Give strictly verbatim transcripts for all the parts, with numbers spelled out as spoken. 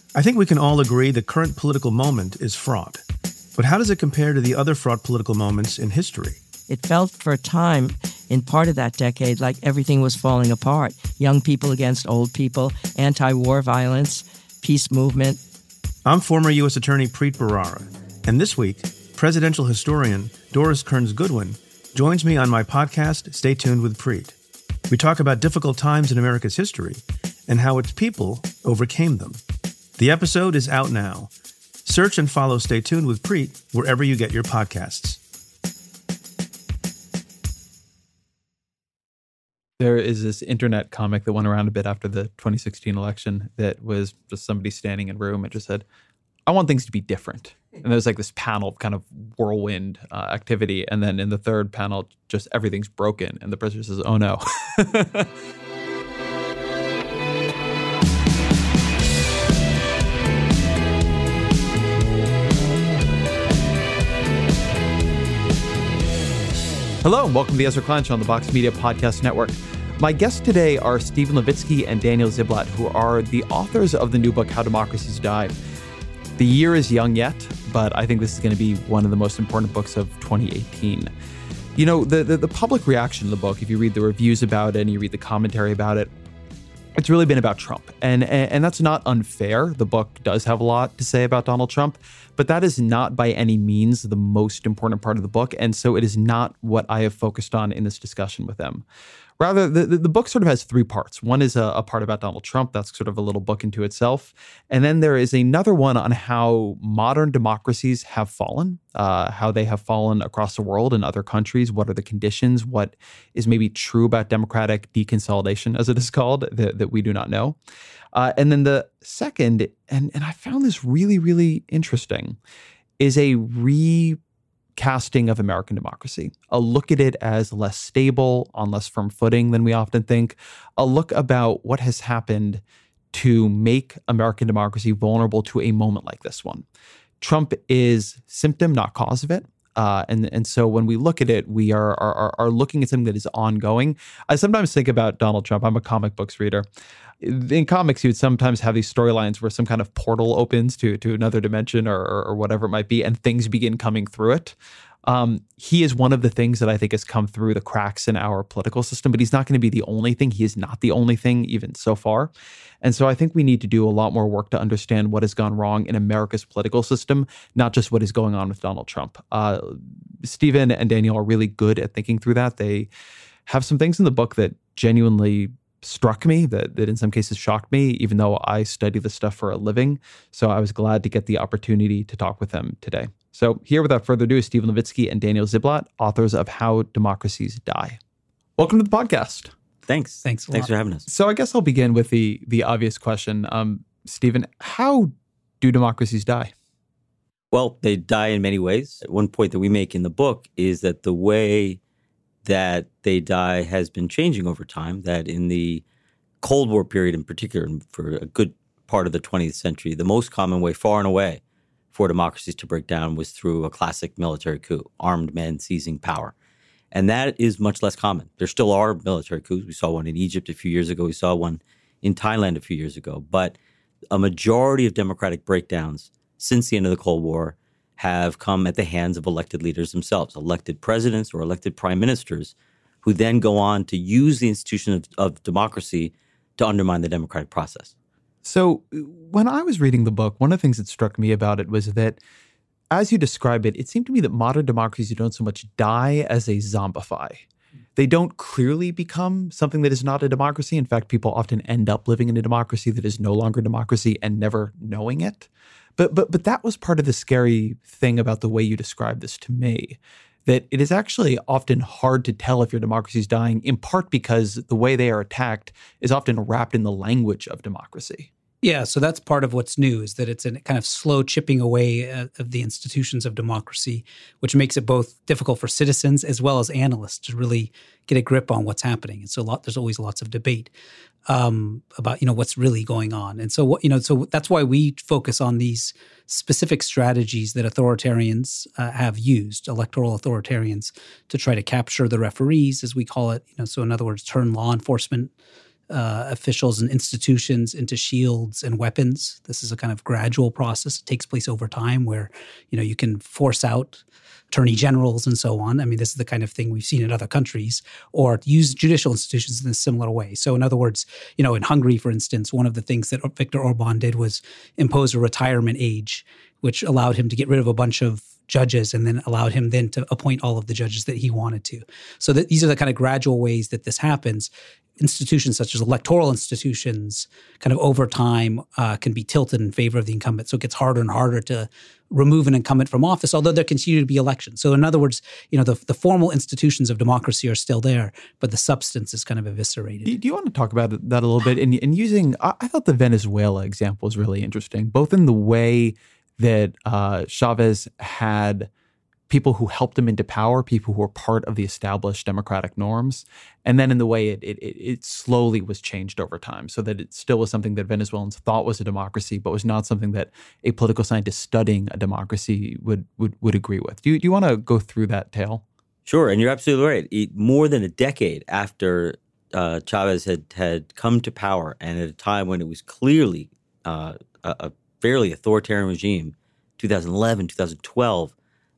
I think we can all agree the current political moment is fraught. But how does it compare to the other fraught political moments in history? It felt for a time, in part of that decade, like everything was falling apart. Young people against old people, anti-war violence, peace movement. I'm former U S Attorney Preet Bharara, and this week, presidential historian Doris Kearns Goodwin joins me on my podcast, Stay Tuned with Preet. We talk about difficult times in America's history and how its people overcame them. The episode is out now. Search and follow Stay Tuned with Preet wherever you get your podcasts. There is this internet comic that went around a bit after the twenty sixteen election that was just somebody standing in a room and just said, I want things to be different. And there's like this panel of kind of whirlwind uh, activity. And then in the third panel, just everything's broken. And the president says, oh no. Hello, and welcome to the Ezra Klein Show on the Vox Media Podcast Network. My guests today are Steven Levitsky and Daniel Ziblatt, who are the authors of the new book, How Democracies Die. The year is young yet, but I think this is going to be one of the most important books of twenty eighteen. You know, the, the, the public reaction to the book, if you read the reviews about it and you read the commentary about it, it's really been about Trump. And, and, and that's not unfair. The book does have a lot to say about Donald Trump, but that is not by any means the most important part of the book. And so it is not what I have focused on in this discussion with them. Rather, the, the, the book sort of has three parts. One is a, a part about Donald Trump. That's sort of a little book into itself. And then there is another one on how modern democracies have fallen, uh, how they have fallen across the world in other countries. What are the conditions? What is maybe true about democratic deconsolidation, as it is called, that, that we do not know. Uh, and then the second, and, and I found this really, really interesting, is a re- casting of American democracy, a look at it as less stable, on less firm footing than we often think, a look about what has happened to make American democracy vulnerable to a moment like this one. Trump is symptom, not cause of it. Uh, and, and so when we look at it, we are, are, are looking at something that is ongoing. I sometimes think about Donald Trump. I'm a comic books reader. In comics, you would sometimes have these storylines where some kind of portal opens to, to another dimension or, or, or whatever it might be, and things begin coming through it. Um, he is one of the things that I think has come through the cracks in our political system, but he's not going to be the only thing. He is not the only thing, even so far. And so I think we need to do a lot more work to understand what has gone wrong in America's political system, not just what is going on with Donald Trump. Uh, Steven and Daniel are really good at thinking through that. They have some things in the book that genuinely struck me, that, that in some cases shocked me, even though I study this stuff for a living. So I was glad to get the opportunity to talk with them today. So here, without further ado, is Steven Levitsky and Daniel Ziblatt, authors of How Democracies Die. Welcome to the podcast. Thanks. Thanks a Thanks lot. for having us. So I guess I'll begin with the the obvious question. Um, Steven, how do democracies die? Well, they die in many ways. One point that we make in the book is that the way that they die has been changing over time, that in the Cold War period in particular, and for a good part of the twentieth century, the most common way, far and away, for democracies to break down was through a classic military coup, armed men seizing power. And that is much less common. There still are military coups. We saw one in Egypt a few years ago. We saw one in Thailand a few years ago. But a majority of democratic breakdowns since the end of the Cold War have come at the hands of elected leaders themselves, elected presidents or elected prime ministers, who then go on to use the institution of, of democracy to undermine the democratic process. So when I was reading the book, one of the things that struck me about it was that, as you describe it, it seemed to me that modern democracies don't so much die as they zombify. They don't clearly become something that is not a democracy. In fact, people often end up living in a democracy that is no longer democracy and never knowing it. But but but that was part of the scary thing about the way you described this to me, that it is actually often hard to tell if your democracy is dying, in part because the way they are attacked is often wrapped in the language of democracy. Yeah, so that's part of what's new, is that it's a kind of slow chipping away uh, of the institutions of democracy, which makes it both difficult for citizens as well as analysts to really get a grip on what's happening. And so a lot, there's always lots of debate um, about, you know, what's really going on. And so, what, you know, so that's why we focus on these specific strategies that authoritarians uh, have used, electoral authoritarians, to try to capture the referees, as we call it. You know, so in other words, turn law enforcement uh, officials and institutions into shields and weapons. This is a kind of gradual process. It takes place over time where, you know, you can force out attorney generals and so on. I mean, this is the kind of thing we've seen in other countries, or use judicial institutions in a similar way. So in other words, you know, in Hungary, for instance, one of the things that Viktor Orban did was impose a retirement age, which allowed him to get rid of a bunch of judges and then allowed him then to appoint all of the judges that he wanted to. So that these are the kind of gradual ways that this happens. Institutions such as electoral institutions kind of over time uh, can be tilted in favor of the incumbent. So it gets harder and harder to remove an incumbent from office, although there continue to be elections. So in other words, you know, the, the formal institutions of democracy are still there, but the substance is kind of eviscerated. Do, do you want to talk about that a little bit? And, and using, I, I thought the Venezuela example was really interesting, both in the way that uh, Chavez had people who helped him into power, people who were part of the established democratic norms, and then in the way it, it, it slowly was changed over time so that it still was something that Venezuelans thought was a democracy, but was not something that a political scientist studying a democracy would would, would agree with. Do you, do you want to go through that tale? Sure, and you're absolutely right. It, more than a decade after uh, Chavez had, had come to power, and at a time when it was clearly uh, a, a fairly authoritarian regime, two thousand eleven, two thousand twelve,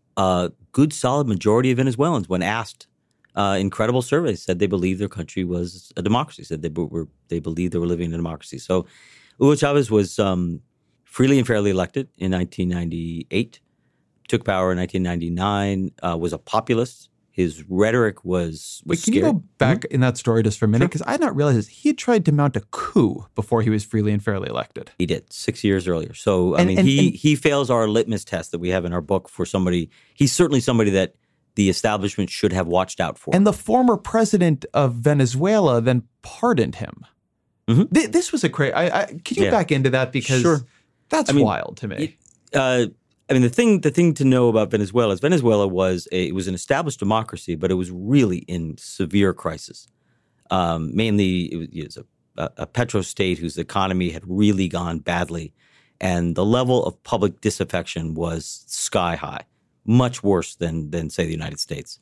a good solid majority of Venezuelans, when asked uh, in credible surveys, said they believed their country was a democracy, said they were they believed they were living in a democracy. So Hugo Chavez was um, freely and fairly elected in nineteen ninety-eight, took power in nineteen ninety-nine, uh, was a populist. His rhetoric was, was Wait, can scary. you go back mm-hmm. in that story just for a minute? Because Sure. I had not realized this. He had tried to mount a coup before he was freely and fairly elected. He did, six years earlier. So, I And- mean, and- he and- he fails our litmus test that we have in our book for somebody. He's certainly somebody that the establishment should have watched out for. And the former president of Venezuela then pardoned him. Mm-hmm. Th- this was a crazy. I, I, can you Yeah. back into that because Sure. that's I mean, wild to me. It, uh, I mean, the thing the thing to know about Venezuela is Venezuela was a, it was an established democracy, but it was really in severe crisis. Um, mainly, it was, it was a, a petrostate whose economy had really gone badly, and the level of public disaffection was sky high, much worse than than say the United States.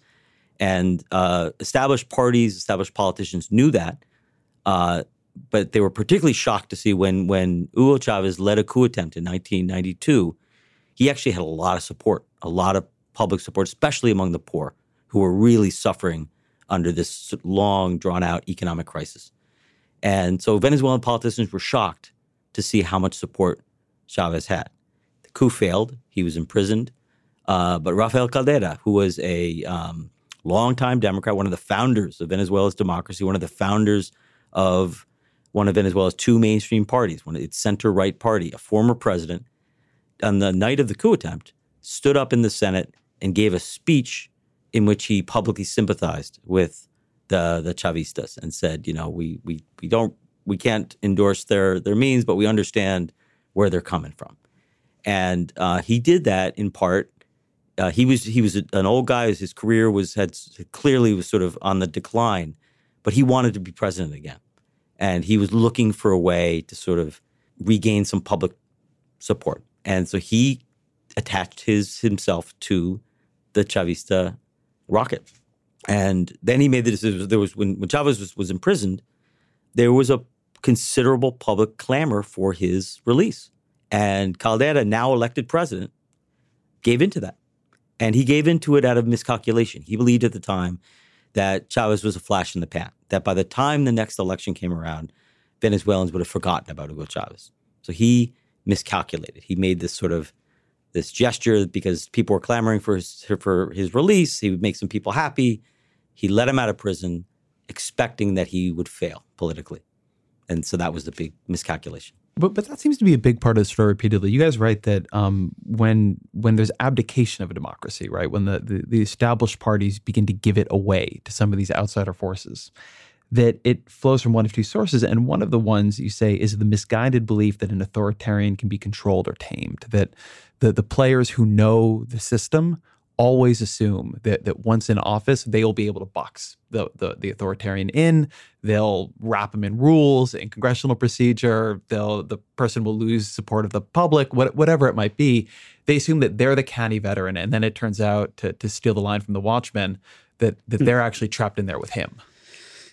And uh, established parties, established politicians knew that, uh, but they were particularly shocked to see when when Hugo Chavez led a coup attempt in nineteen ninety-two. He actually had a lot of support, a lot of public support, especially among the poor, who were really suffering under this long, drawn-out economic crisis. And so Venezuelan politicians were shocked to see how much support Chavez had. The coup failed. He was imprisoned. Uh, but Rafael Caldera, who was a um, longtime Democrat, one of the founders of Venezuela's democracy, one of the founders of one of Venezuela's two mainstream parties, one of its center-right party, a former president, on the night of the coup attempt, stood up in the Senate and gave a speech in which he publicly sympathized with the the Chavistas and said, you know, we we we don't we can't endorse their their means, but we understand where they're coming from. And uh, he did that in part. Uh, he was he was an old guy. His career was had clearly was sort of on the decline, but he wanted to be president again, and he was looking for a way to sort of regain some public support. And so he attached his himself to the Chavista rocket. And then he made the decision. There was when, when Chavez was, was imprisoned, there was a considerable public clamor for his release. And Caldera, now elected president, gave into that. And he gave into it out of miscalculation. He believed at the time that Chavez was a flash in the pan, that by the time the next election came around, Venezuelans would have forgotten about Hugo Chavez. So he miscalculated. He made this sort of this gesture because people were clamoring for his, for his release. He would make some people happy. He let him out of prison, expecting that he would fail politically. And so that was the big miscalculation. But but that seems to be a big part of the story repeatedly. You guys write that um, when when there's abdication of a democracy, right, when the, the, the established parties begin to give it away to some of these outsider forces, that it flows from one of two sources. And one of the ones you say is the misguided belief that an authoritarian can be controlled or tamed, that the, the players who know the system always assume that that once in office, they'll be able to box the, the, the authoritarian in, they'll wrap them in rules and congressional procedure, they'll the person will lose support of the public, what, whatever it might be. They assume that they're the canny veteran. And then it turns out, to, to steal the line from the Watchmen, that, that they're actually trapped in there with him.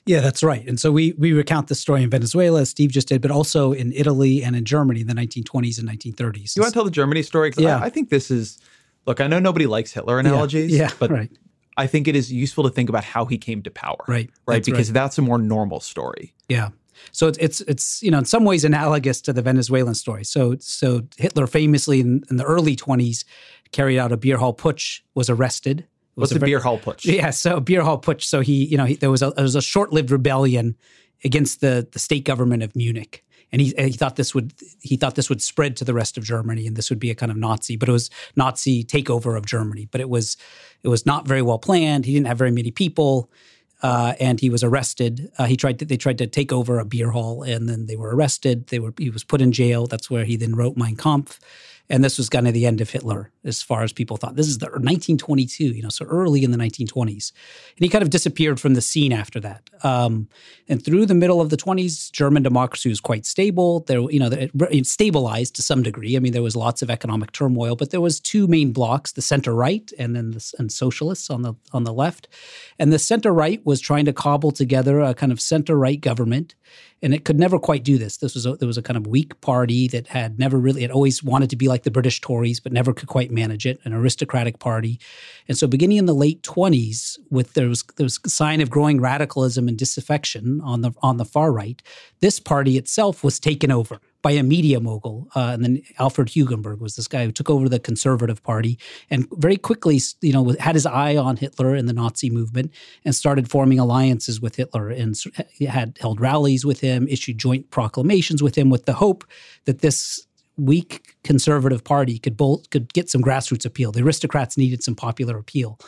Yeah, that's right. And so we we recount this story in Venezuela, as Steve just did, but also in Italy and in Germany in the nineteen twenties and nineteen thirties. You want to tell the Germany story? Because yeah. I, I think this is, look, I know nobody likes Hitler analogies, yeah, yeah, but right. I think it is useful to think about how he came to power. Right. Right. That's because right. that's a more normal story. Yeah. So it's, it's, it's, you know, in some ways analogous to the Venezuelan story. So, so Hitler famously in, in the early twenties carried out a beer hall putsch, was arrested. What's a, a beer hall putsch? Yeah, so beer hall putsch. So he, you know, he, there was a there was a short-lived rebellion against the the state government of Munich, and he he thought this would he thought this would spread to the rest of Germany, and this would be a kind of Nazi, but it was Nazi takeover of Germany. But it was it was not very well planned. He didn't have very many people, uh, and he was arrested. Uh, he tried to, they tried to take over a beer hall, and then they were arrested. They were he was put in jail. That's where he then wrote Mein Kampf. And this was kind of the end of Hitler, as far as people thought. This is the nineteen twenty-two, you know, so early in the nineteen twenties. And he kind of disappeared from the scene after that. Um, and through the middle of the twenties, German democracy was quite stable. There, you know, it, it stabilized to some degree. I mean, there was lots of economic turmoil, but there was two main blocks: the center right and then the and socialists on the on the left. And the center right was trying to cobble together a kind of center right government. And it could never quite do this. This was a, there was a kind of weak party that had never really, it always wanted to be like the British Tories, but never could quite manage it, an aristocratic party. And so beginning in the late twenties, with there was there was a sign of growing radicalism and disaffection on the on the far right, this party itself was taken over by a media mogul. Uh, and then Alfred Hugenberg was this guy who took over the Conservative Party and very quickly, you know, had his eye on Hitler and the Nazi movement and started forming alliances with Hitler and had held rallies with him, issued joint proclamations with him with the hope that this weak conservative party could bolt, could get some grassroots appeal. The aristocrats needed some popular appeal.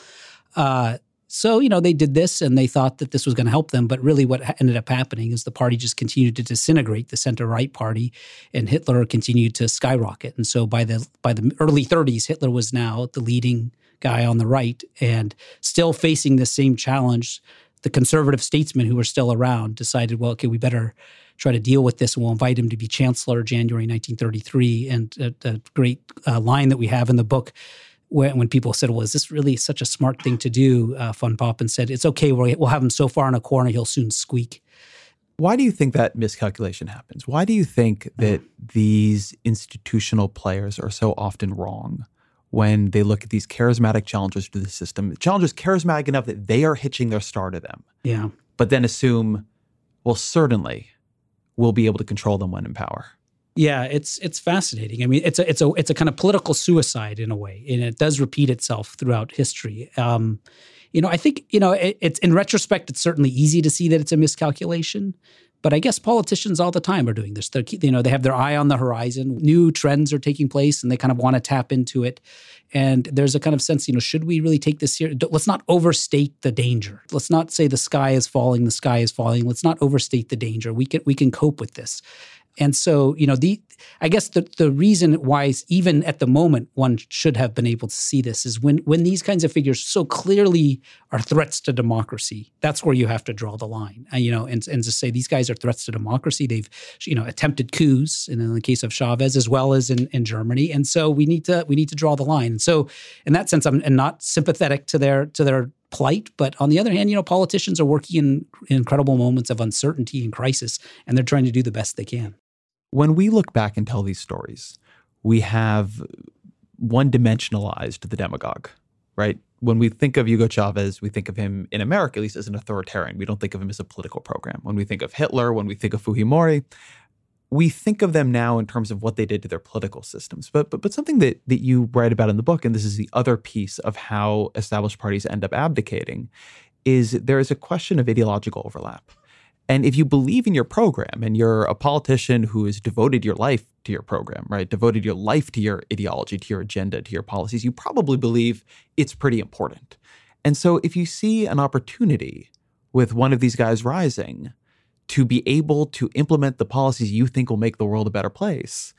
Uh, So, you know, they did this and they thought that this was going to help them. But really what ended up happening is the party just continued to disintegrate, the center-right party, and Hitler continued to skyrocket. And so by the by the early thirties, Hitler was now the leading guy on the right and still facing the same challenge. The conservative statesmen who were still around decided, well, okay, we better try to deal with this, and we'll invite him to be chancellor January nineteen thirty-three. And a, a great uh, line that we have in the book, When, when people said, well, is this really such a smart thing to do? Uh, Von Papen said, it's okay. We'll, we'll have him so far in a corner, he'll soon squeak. Why do you think that miscalculation happens? Why do you think that these institutional players are so often wrong when they look at these charismatic challengers to the system? Challengers charismatic enough that they are hitching their star to them. Yeah. But then assume, well, certainly we'll be able to control them when in power. Yeah, it's it's fascinating. I mean, it's a it's a it's a kind of political suicide in a way, and it does repeat itself throughout history. Um, you know, I think you know it, it's in retrospect, it's certainly easy to see that it's a miscalculation. But I guess politicians all the time are doing this. They're, you know, they have their eye on the horizon. New trends are taking place, and they kind of want to tap into it. And there's a kind of sense, you know, should we really take this here? Let's not overstate the danger. Let's not say the sky is falling, the sky is falling. Let's not overstate the danger. We can we can cope with this. And so, you know, the I guess the, the reason why even at the moment one should have been able to see this is when when these kinds of figures so clearly are threats to democracy, that's where you have to draw the line. And, you know, and, and to say these guys are threats to democracy, they've, you know, attempted coups, and in the case of Chavez as well as in, in Germany. And so we need to we need to draw the line. And so in that sense, I'm not sympathetic to their to their plight. But on the other hand, you know, politicians are working in, in incredible moments of uncertainty and crisis, and they're trying to do the best they can. When we look back and tell these stories, we have one-dimensionalized the demagogue, right? When we think of Hugo Chavez, we think of him in America, at least as an authoritarian. We don't think of him as a political program. When we think of Hitler, when we think of Fujimori, we think of them now in terms of what they did to their political systems. But but, but something that, that you write about in the book, and this is the other piece of how established parties end up abdicating, is there is a question of ideological overlap. And if you believe in your program and you're a politician who has devoted your life to your program, right, devoted your life to your ideology, to your agenda, to your policies, you probably believe it's pretty important. And so if you see an opportunity with one of these guys rising to be able to implement the policies you think will make the world a better place,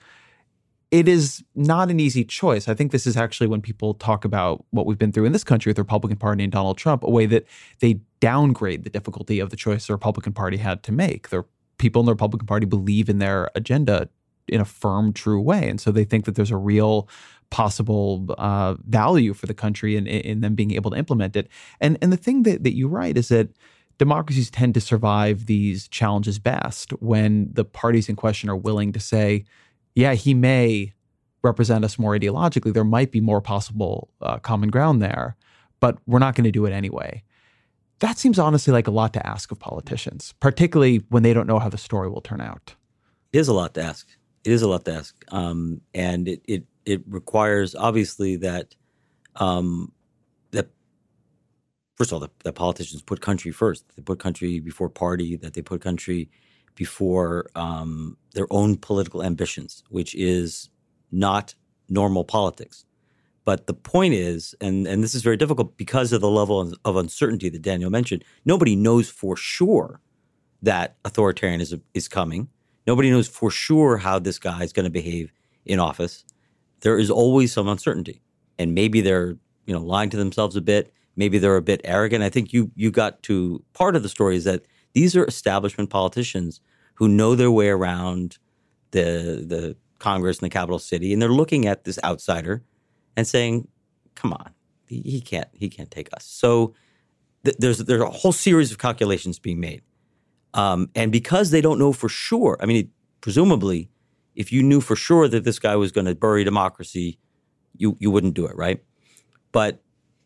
it is not an easy choice. I think this is actually when people talk about what we've been through in this country with the Republican Party and Donald Trump, a way that they downgrade the difficulty of the choice the Republican Party had to make. The people in the Republican Party believe in their agenda in a firm, true way. And so they think that there's a real possible uh, value for the country in, in them being able to implement it. And, and the thing that, that you write is that democracies tend to survive these challenges best when the parties in question are willing to say, yeah, he may represent us more ideologically. There might be more possible uh, common ground there, but we're not going to do it anyway. That seems honestly like a lot to ask of politicians, particularly when they don't know how the story will turn out. It is a lot to ask. It is a lot to ask. Um, and it, it it requires, obviously, that, um, that first of all, that, that politicians put country first. They put country before party, that they put country before um, their own political ambitions, which is not normal politics. But the point is, and, and this is very difficult because of the level of uncertainty that Daniel mentioned, nobody knows for sure that authoritarianism is coming. Nobody knows for sure how this guy is going to behave in office. There is always some uncertainty. And maybe they're, you know, lying to themselves a bit. Maybe they're a bit arrogant. I think you you got to part of the story is that these are establishment politicians who know their way around the the Congress and the capital city, and they're looking at this outsider and saying, "Come on, he, he can't he can't take us." So th- there's there's a whole series of calculations being made, um, and because they don't know for sure, I mean, it, presumably, if you knew for sure that this guy was going to bury democracy, you you wouldn't do it, right? But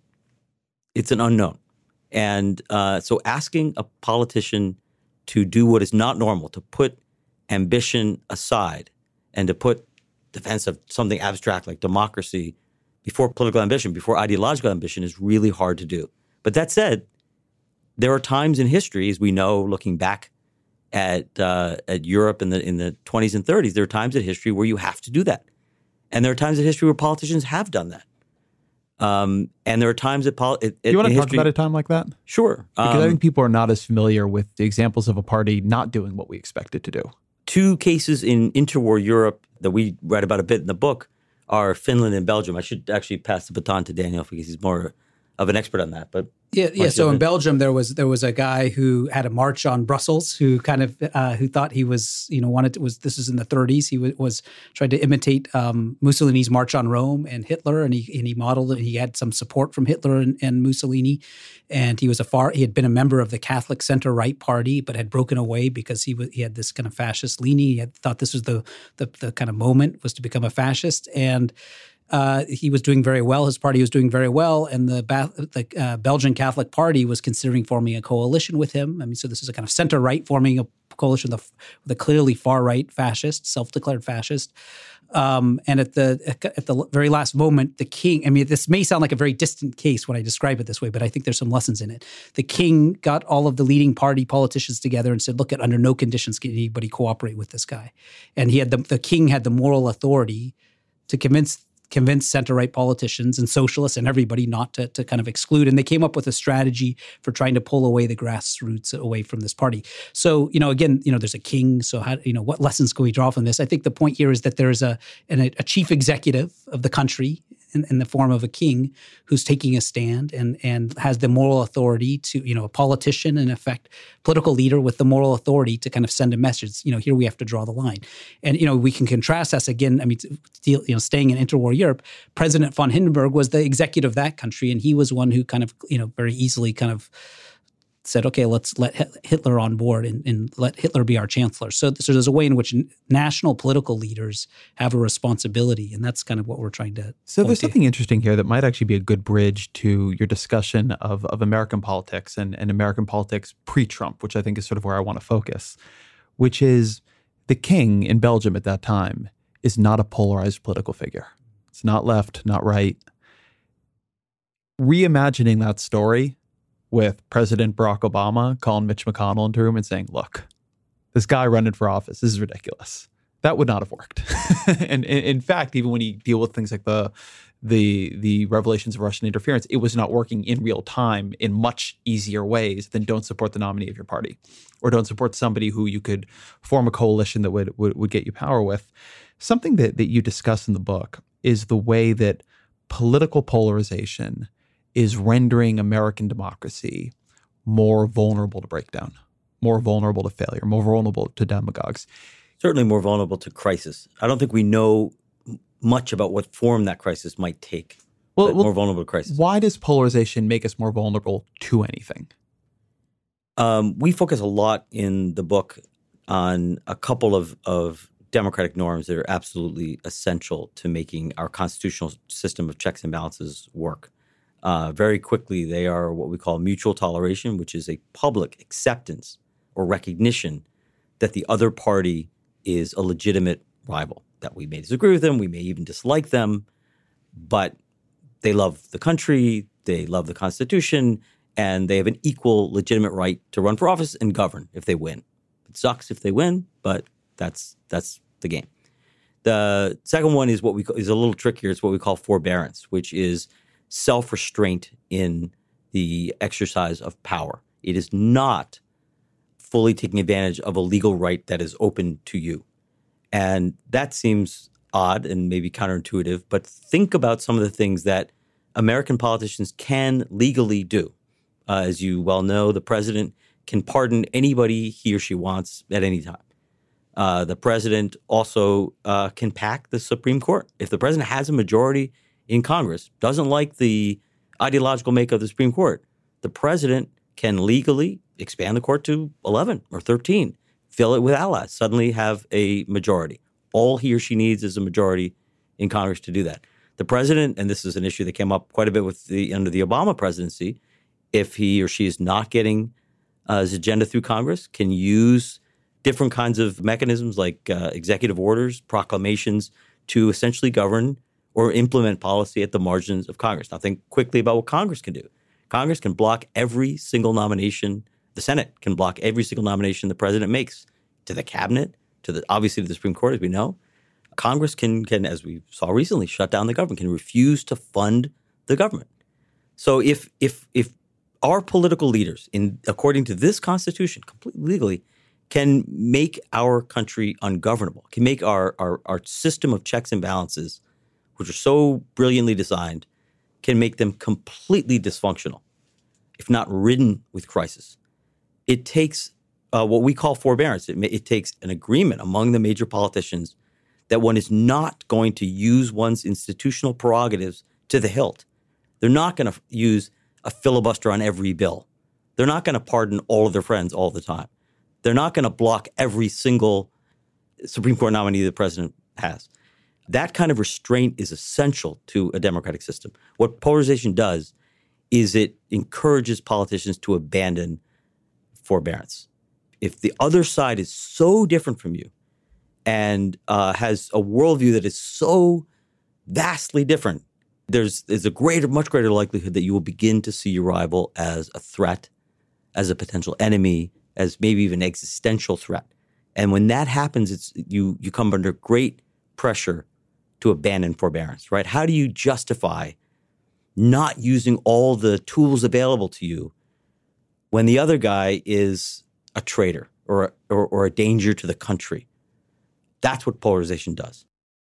it's an unknown, and uh, so asking a politician to do what is not normal, to put ambition aside, and to put defense of something abstract like democracy before political ambition, before ideological ambition, is really hard to do. But that said, there are times in history, as we know, looking back at uh, at Europe in the in the twenties and thirties, there are times in history where you have to do that, and there are times in history where politicians have done that. Um, and there are times that pol- it, you want to talk history, about a time like that? Sure, because um, I think people are not as familiar with the examples of a party not doing what we expect it to do. Two cases in interwar Europe that we read about a bit in the book are Finland and Belgium. I should actually pass the baton to Daniel because he's more of an expert on that. But yeah, yeah. So in Belgium, there was there was a guy who had a march on Brussels who kind of uh, who thought he was you know wanted to, was this was in the thirties. He w- was trying to imitate um, Mussolini's March on Rome and Hitler, and he and he modeled it. He had some support from Hitler and, and Mussolini, and he was a far he had been a member of the Catholic center right party, but had broken away because he was he had this kind of fascist leaning. He had thought this was the the, the kind of moment was to become a fascist, and Uh, he was doing very well. His party was doing very well, and the, the uh, Belgian Catholic Party was considering forming a coalition with him. I mean, so this is a kind of center-right forming a coalition with a, with a clearly far-right fascist, self-declared fascist. Um, and at the at the very last moment, the king. I mean, this may sound like a very distant case when I describe it this way, but I think there's some lessons in it. The king got all of the leading party politicians together and said, "Look, at under no conditions can anybody cooperate with this guy." And he had the the king had the moral authority to convince. convince center-right politicians and socialists and everybody not to, to kind of exclude. And they came up with a strategy for trying to pull away the grassroots away from this party. So, you know, again, you know, there's a king. So, how, you know, what lessons can we draw from this? I think the point here is that there is a, an, a chief executive of the country in, in the form of a king who's taking a stand and, and has the moral authority to, you know, a politician, in effect, political leader with the moral authority to kind of send a message. You know, here we have to draw the line. And, you know, we can contrast this again. I mean, deal, you know, staying in interwar Europe, President von Hindenburg was the executive of that country, and he was one who kind of, you know, very easily kind of said, okay, let's let Hitler on board and, and let Hitler be our chancellor. So, so there's a way in which national political leaders have a responsibility, and that's kind of what we're trying to So there's to. something interesting here that might actually be a good bridge to your discussion of, of American politics and, and American politics pre-Trump, which I think is sort of where I want to focus, which is the king in Belgium at that time is not a polarized political figure. It's not left, not right. Reimagining that story with President Barack Obama calling Mitch McConnell into a room and saying, look, this guy running for office, this is ridiculous. That would not have worked. And in, in fact, even when you deal with things like the, the, the revelations of Russian interference, it was not working in real time in much easier ways than don't support the nominee of your party or don't support somebody who you could form a coalition that would, would, would get you power with. Something that, that you discuss in the book is the way that political polarization is rendering American democracy more vulnerable to breakdown, more vulnerable to failure, more vulnerable to demagogues. Certainly more vulnerable to crisis. I don't think we know much about what form that crisis might take. Well, well more vulnerable to crisis. Why does polarization make us more vulnerable to anything? Um, we focus a lot in the book on a couple of, of democratic norms that are absolutely essential to making our constitutional system of checks and balances work. Uh, very quickly, they are what we call mutual toleration, which is a public acceptance or recognition that the other party is a legitimate rival, that we may disagree with them, we may even dislike them, but they love the country, they love the Constitution, and they have an equal legitimate right to run for office and govern if they win. It sucks if they win, but that's that's the game. The second one is what we call, is a little trickier. It's what we call forbearance, which is self-restraint in the exercise of power. It is not fully taking advantage of a legal right that is open to you. And that seems odd and maybe counterintuitive, but think about some of the things that American politicians can legally do. Uh, as you well know, the president can pardon anybody he or she wants at any time. Uh, the president also uh, can pack the Supreme Court. If the president has a majority in Congress, doesn't like the ideological makeup of the Supreme Court, the president can legally expand the court to eleven or thirteen, fill it with allies, suddenly have a majority. All he or she needs is a majority in Congress to do that. The president, and this is an issue that came up quite a bit with the under the Obama presidency, if he or she is not getting uh, his agenda through Congress, can use different kinds of mechanisms like uh, executive orders, proclamations to essentially govern or implement policy at the margins of Congress. Now think quickly about what Congress can do. Congress can block every single nomination. The Senate can block every single nomination the president makes to the cabinet, to the obviously to the Supreme Court, as we know. Congress can, can, as we saw recently, shut down the government, can refuse to fund the government. So if if if our political leaders, in according to this Constitution, completely legally, can make our country ungovernable, can make our, our, our system of checks and balances, which are so brilliantly designed, can make them completely dysfunctional, if not ridden with crisis. It takes uh, what we call forbearance. It, it takes an agreement among the major politicians that one is not going to use one's institutional prerogatives to the hilt. They're not going to use a filibuster on every bill. They're not going to pardon all of their friends all the time. They're not going to block every single Supreme Court nominee the president has. That kind of restraint is essential to a democratic system. What polarization does is it encourages politicians to abandon forbearance. If the other side is so different from you and uh, has a worldview that is so vastly different, there's, there's a greater, much greater likelihood that you will begin to see your rival as a threat, as a potential enemy, as maybe even existential threat. And when that happens, it's you you come under great pressure to abandon forbearance, right? How do you justify not using all the tools available to you when the other guy is a traitor or, or, or a danger to the country? That's what polarization does.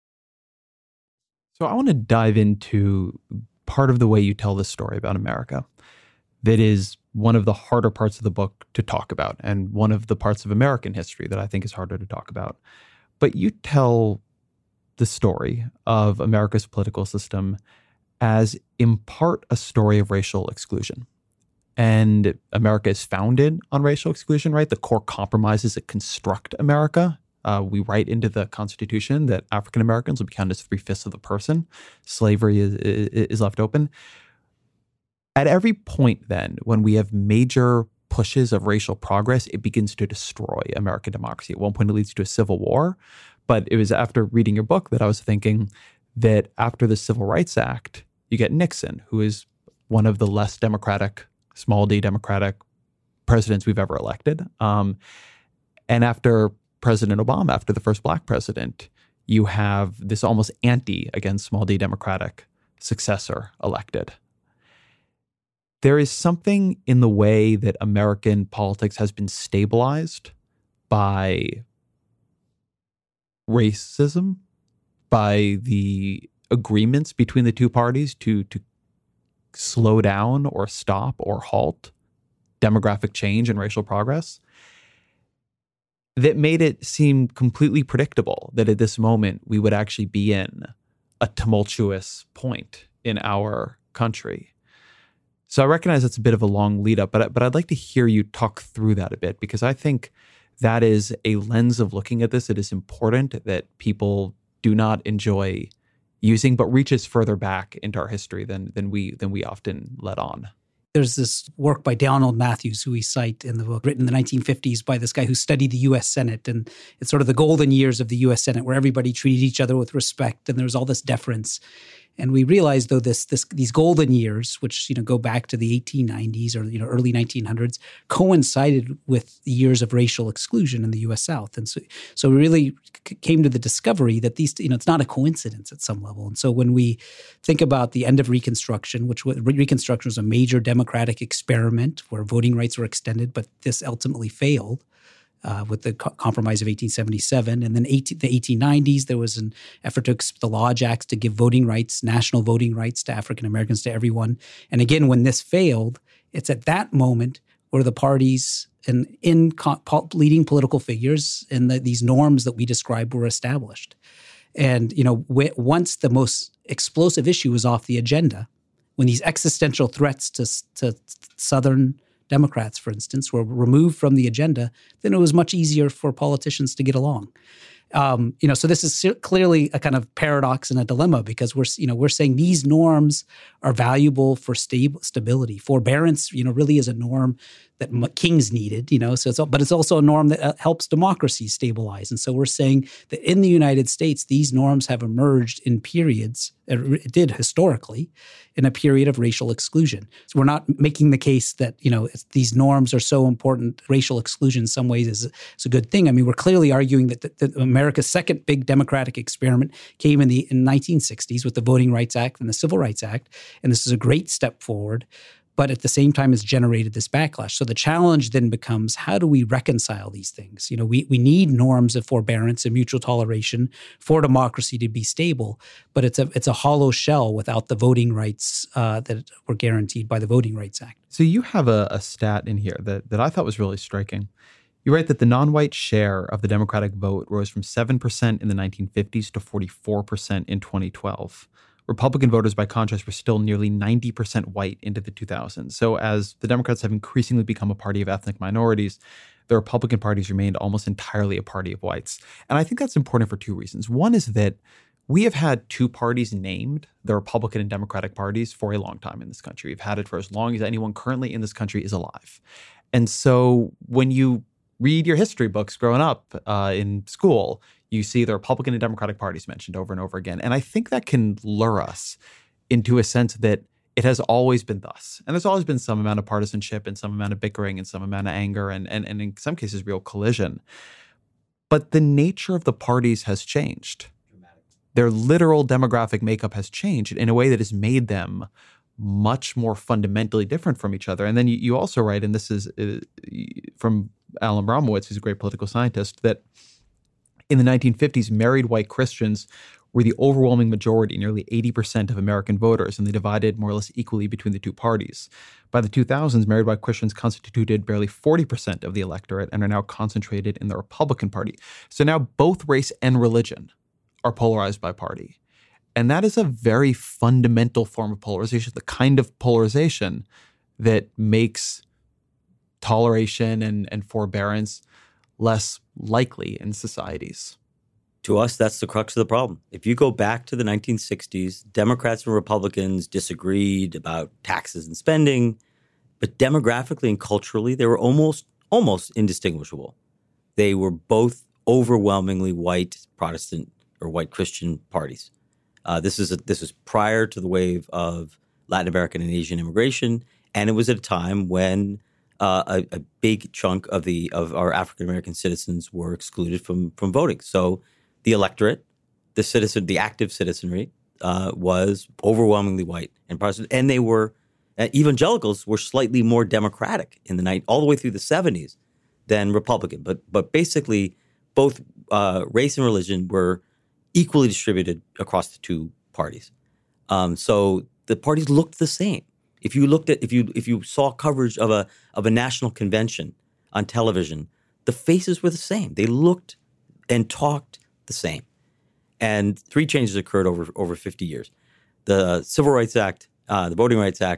So I want to dive into part of the way you tell this story about America that is one of the harder parts of the book to talk about and one of the parts of American history that I think is harder to talk about. But you tell the story of America's political system as in part a story of racial exclusion. And America is founded on racial exclusion, right? The core compromises that construct America. Uh, we write into the Constitution that African Americans will be counted as three-fifths of the person. Slavery is, is, is left open. At every point then, when we have major pushes of racial progress, it begins to destroy American democracy. At one point, it leads to a civil war. But it was after reading your book that I was thinking that after the Civil Rights Act, you get Nixon, who is one of the less democratic, small d democratic presidents we've ever elected. Um, and after President Obama, after the first black president, you have this almost anti against small d democratic successor elected. There is something in the way that American politics has been stabilized by racism, by the agreements between the two parties to, to slow down or stop or halt demographic change and racial progress, that made it seem completely predictable that at this moment we would actually be in a tumultuous point in our country. So I recognize that's a bit of a long lead up, but, but I'd like to hear you talk through that a bit, because I think that is a lens of looking at this. It is important that people do not enjoy using, but reaches further back into our history than than we than we often let on. There's this work by Donald Matthews, who we cite in the book, written in the nineteen fifties by this guy who studied the U S Senate. And it's sort of the golden years of the U S Senate, where everybody treated each other with respect and there was all this deference. And we realized, though, this, this these golden years, which you know go back to the eighteen nineties or you know early nineteen hundreds, coincided with the years of racial exclusion in the U S South. And so, so we really c- came to the discovery that these, you know, it's not a coincidence at some level. And so when we think about the end of Reconstruction, which was, Reconstruction was a major democratic experiment where voting rights were extended, but this ultimately failed. Uh, with the co- Compromise of eighteen seventy-seven. And then eighteen, the eighteen nineties, there was an effort to ex- the Lodge Acts to give voting rights, national voting rights to African Americans, to everyone. And again, when this failed, it's at that moment where the parties and in co- po- leading political figures and the, these norms that we described were established. And, you know, w- once the most explosive issue was off the agenda, when these existential threats to, to Southern Democrats, for instance, were removed from the agenda, then it was much easier for politicians to get along. Um, you know, so this is clearly a kind of paradox and a dilemma, because we're, you know, we're saying these norms are valuable for stable stability. Forbearance, you know, really is a norm that kings needed, you know, so it's, but it's also a norm that helps democracy stabilize. And so we're saying that in the United States, these norms have emerged in periods, it did historically, in a period of racial exclusion. So we're not making the case that, you know, these norms are so important, racial exclusion in some ways is, is a good thing. I mean, we're clearly arguing that, that, that America's second big democratic experiment came in the in nineteen sixties with the Voting Rights Act and the Civil Rights Act, and this is a great step forward. But at the same time, it's generated this backlash. So the challenge then becomes, how do we reconcile these things? You know, we, we need norms of forbearance and mutual toleration for democracy to be stable, but it's a it's a hollow shell without the voting rights uh, that were guaranteed by the Voting Rights Act. So you have a, a stat in here that, that I thought was really striking. You write that the non-white share of the Democratic vote rose from seven percent in the nineteen fifties to forty-four percent in twenty twelve. Republican voters, by contrast, were still nearly ninety percent white into the two thousands. So as the Democrats have increasingly become a party of ethnic minorities, the Republican parties remained almost entirely a party of whites. And I think that's important for two reasons. One is that we have had two parties named, the Republican and Democratic parties, for a long time in this country. We've had it for as long as anyone currently in this country is alive. And so when you read your history books growing up uh, in school, you see the Republican and Democratic parties mentioned over and over again. And I think that can lure us into a sense that it has always been thus. And there's always been some amount of partisanship and some amount of bickering and some amount of anger and, and, and in some cases, real collision. But the nature of the parties has changed. Their literal demographic makeup has changed in a way that has made them much more fundamentally different from each other. And then you, you also write, and this is uh, from Alan Bromowitz, who's a great political scientist, that in the nineteen fifties, married white Christians were the overwhelming majority, nearly eighty percent of American voters, and they divided more or less equally between the two parties. By the two thousands, married white Christians constituted barely forty percent of the electorate and are now concentrated in the Republican Party. So now both race and religion are polarized by party. And that is a very fundamental form of polarization, the kind of polarization that makes toleration and, and forbearance less likely in societies. To us, that's the crux of the problem. If you go back to the nineteen sixties, Democrats and Republicans disagreed about taxes and spending, but demographically and culturally, they were almost almost indistinguishable. They were both overwhelmingly white Protestant or white Christian parties. Uh, this is a, this was prior to the wave of Latin American and Asian immigration, and it was at a time when uh, a, a big chunk of the of our African American citizens were excluded from from voting. So the electorate, the citizen, the active citizenry, uh, was overwhelmingly white and Protestant, and they were uh, evangelicals were slightly more Democratic in the night all the way through the seventies than Republican. But but basically, both uh, race and religion were equally distributed across the two parties. Um, so the parties looked the same. If you looked at if you if you saw coverage of a of a national convention on television, the faces were the same. They looked and talked the same. And three changes occurred over over fifty years. The Civil Rights Act, uh, the Voting Rights Act,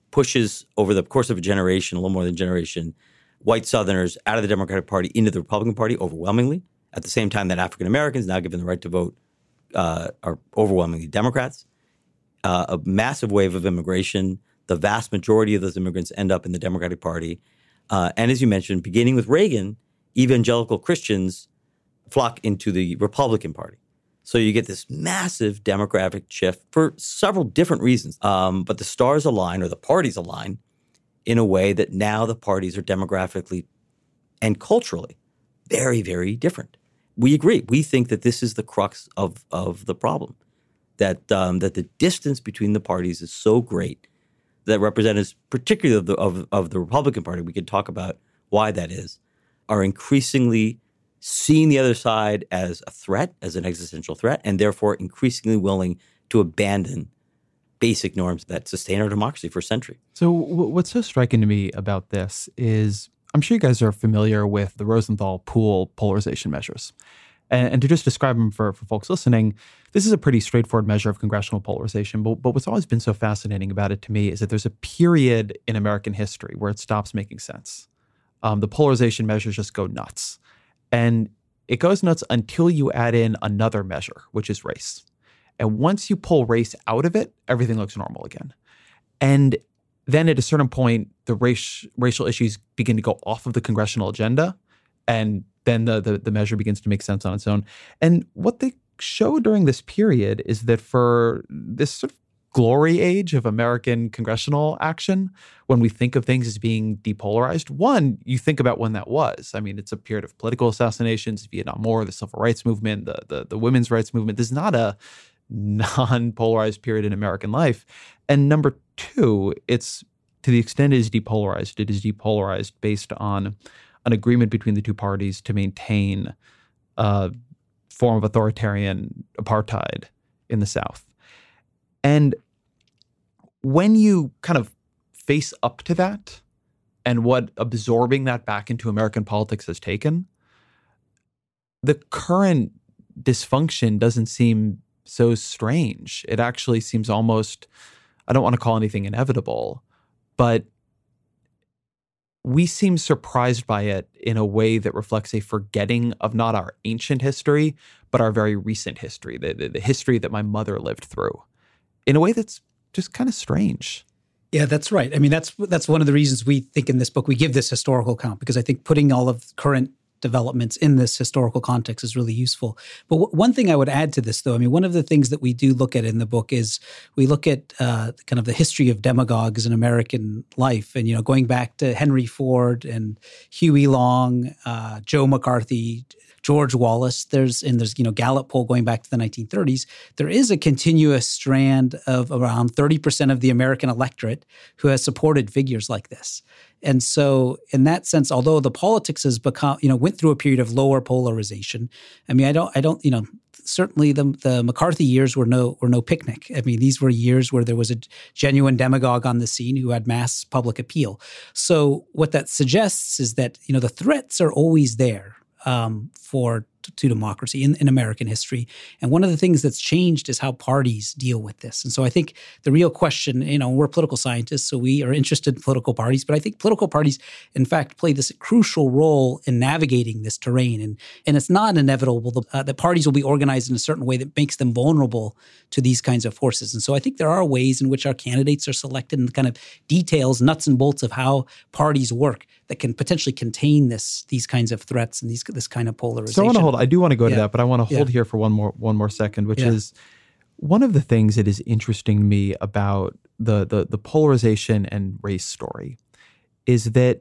pushes over the course of a generation, a little more than a generation, white Southerners out of the Democratic Party into the Republican Party overwhelmingly, at the same time that African Americans, now given the right to vote, uh, are overwhelmingly Democrats. Uh, a massive wave of immigration. The vast majority of those immigrants end up in the Democratic Party. Uh, and as you mentioned, beginning with Reagan, evangelical Christians flock into the Republican Party. So you get this massive demographic shift for several different reasons. Um, but the stars align, or the parties align, in a way that now the parties are demographically and culturally very, very different. We agree. We think that this is the crux of, of the problem, that um, that the distance between the parties is so great that representatives, particularly of the, of, of the Republican Party, we could talk about why that is, are increasingly seeing the other side as a threat, as an existential threat, and therefore increasingly willing to abandon basic norms that sustain our democracy for a century. So w- what's so striking to me about this is, I'm sure you guys are familiar with the Rosenthal-Pool polarization measures. And, and to just describe them for, for folks listening, this is a pretty straightforward measure of congressional polarization. But, but what's always been so fascinating about it to me is that there's a period in American history where it stops making sense. Um, the polarization measures just go nuts. And it goes nuts until you add in another measure, which is race. And once you pull race out of it, everything looks normal again. And then at a certain point, the race, racial issues begin to go off of the congressional agenda, and then the, the, the measure begins to make sense on its own. And what they show during this period is that for this sort of glory age of American congressional action, when we think of things as being depolarized, one, you think about when that was. I mean, it's a period of political assassinations, Vietnam War, the Civil Rights Movement, the, the, the women's rights movement. This is not a non-polarized period in American life. And number two, it's, to the extent it is depolarized, it is depolarized based on an agreement between the two parties to maintain a form of authoritarian apartheid in the South. And when you kind of face up to that and what absorbing that back into American politics has taken, the current dysfunction doesn't seem so strange. It actually seems almost, I don't want to call anything inevitable, but we seem surprised by it in a way that reflects a forgetting of not our ancient history, but our very recent history, the, the, the history that my mother lived through, in a way that's just kind of strange. Yeah, that's right. I mean, that's that's one of the reasons we think in this book we give this historical account, because I think putting all of current developments in this historical context is really useful. But w- one thing I would add to this, though, I mean, one of the things that we do look at in the book is we look at uh, kind of the history of demagogues in American life, and you know, going back to Henry Ford and Huey Long, uh, Joe McCarthy, George Wallace. There's and there's you know Gallup poll going back to the nineteen thirties. There is a continuous strand of around thirty percent of the American electorate who has supported figures like this. And so in that sense, although the politics has become, you know, went through a period of lower polarization, I mean, I don't, I don't, you know, certainly the the McCarthy years were no were no picnic. I mean, these were years where there was a genuine demagogue on the scene who had mass public appeal. So what that suggests is that, you know, the threats are always there um, for to democracy in, in American history. And one of the things that's changed is how parties deal with this. And so I think the real question, you know, we're political scientists, so we are interested in political parties, but I think political parties, in fact, play this crucial role in navigating this terrain. And, and it's not inevitable uh, that parties will be organized in a certain way that makes them vulnerable to these kinds of forces. And so I think there are ways in which our candidates are selected and the kind of details, nuts and bolts of how parties work that can potentially contain this, these kinds of threats and these, this kind of polarization. So I want to hold, I do want to go to Yeah. that, but I want to hold Yeah. here for one more, one more second, which Yeah. is one of the things that is interesting to me about the, the, the polarization and race story is that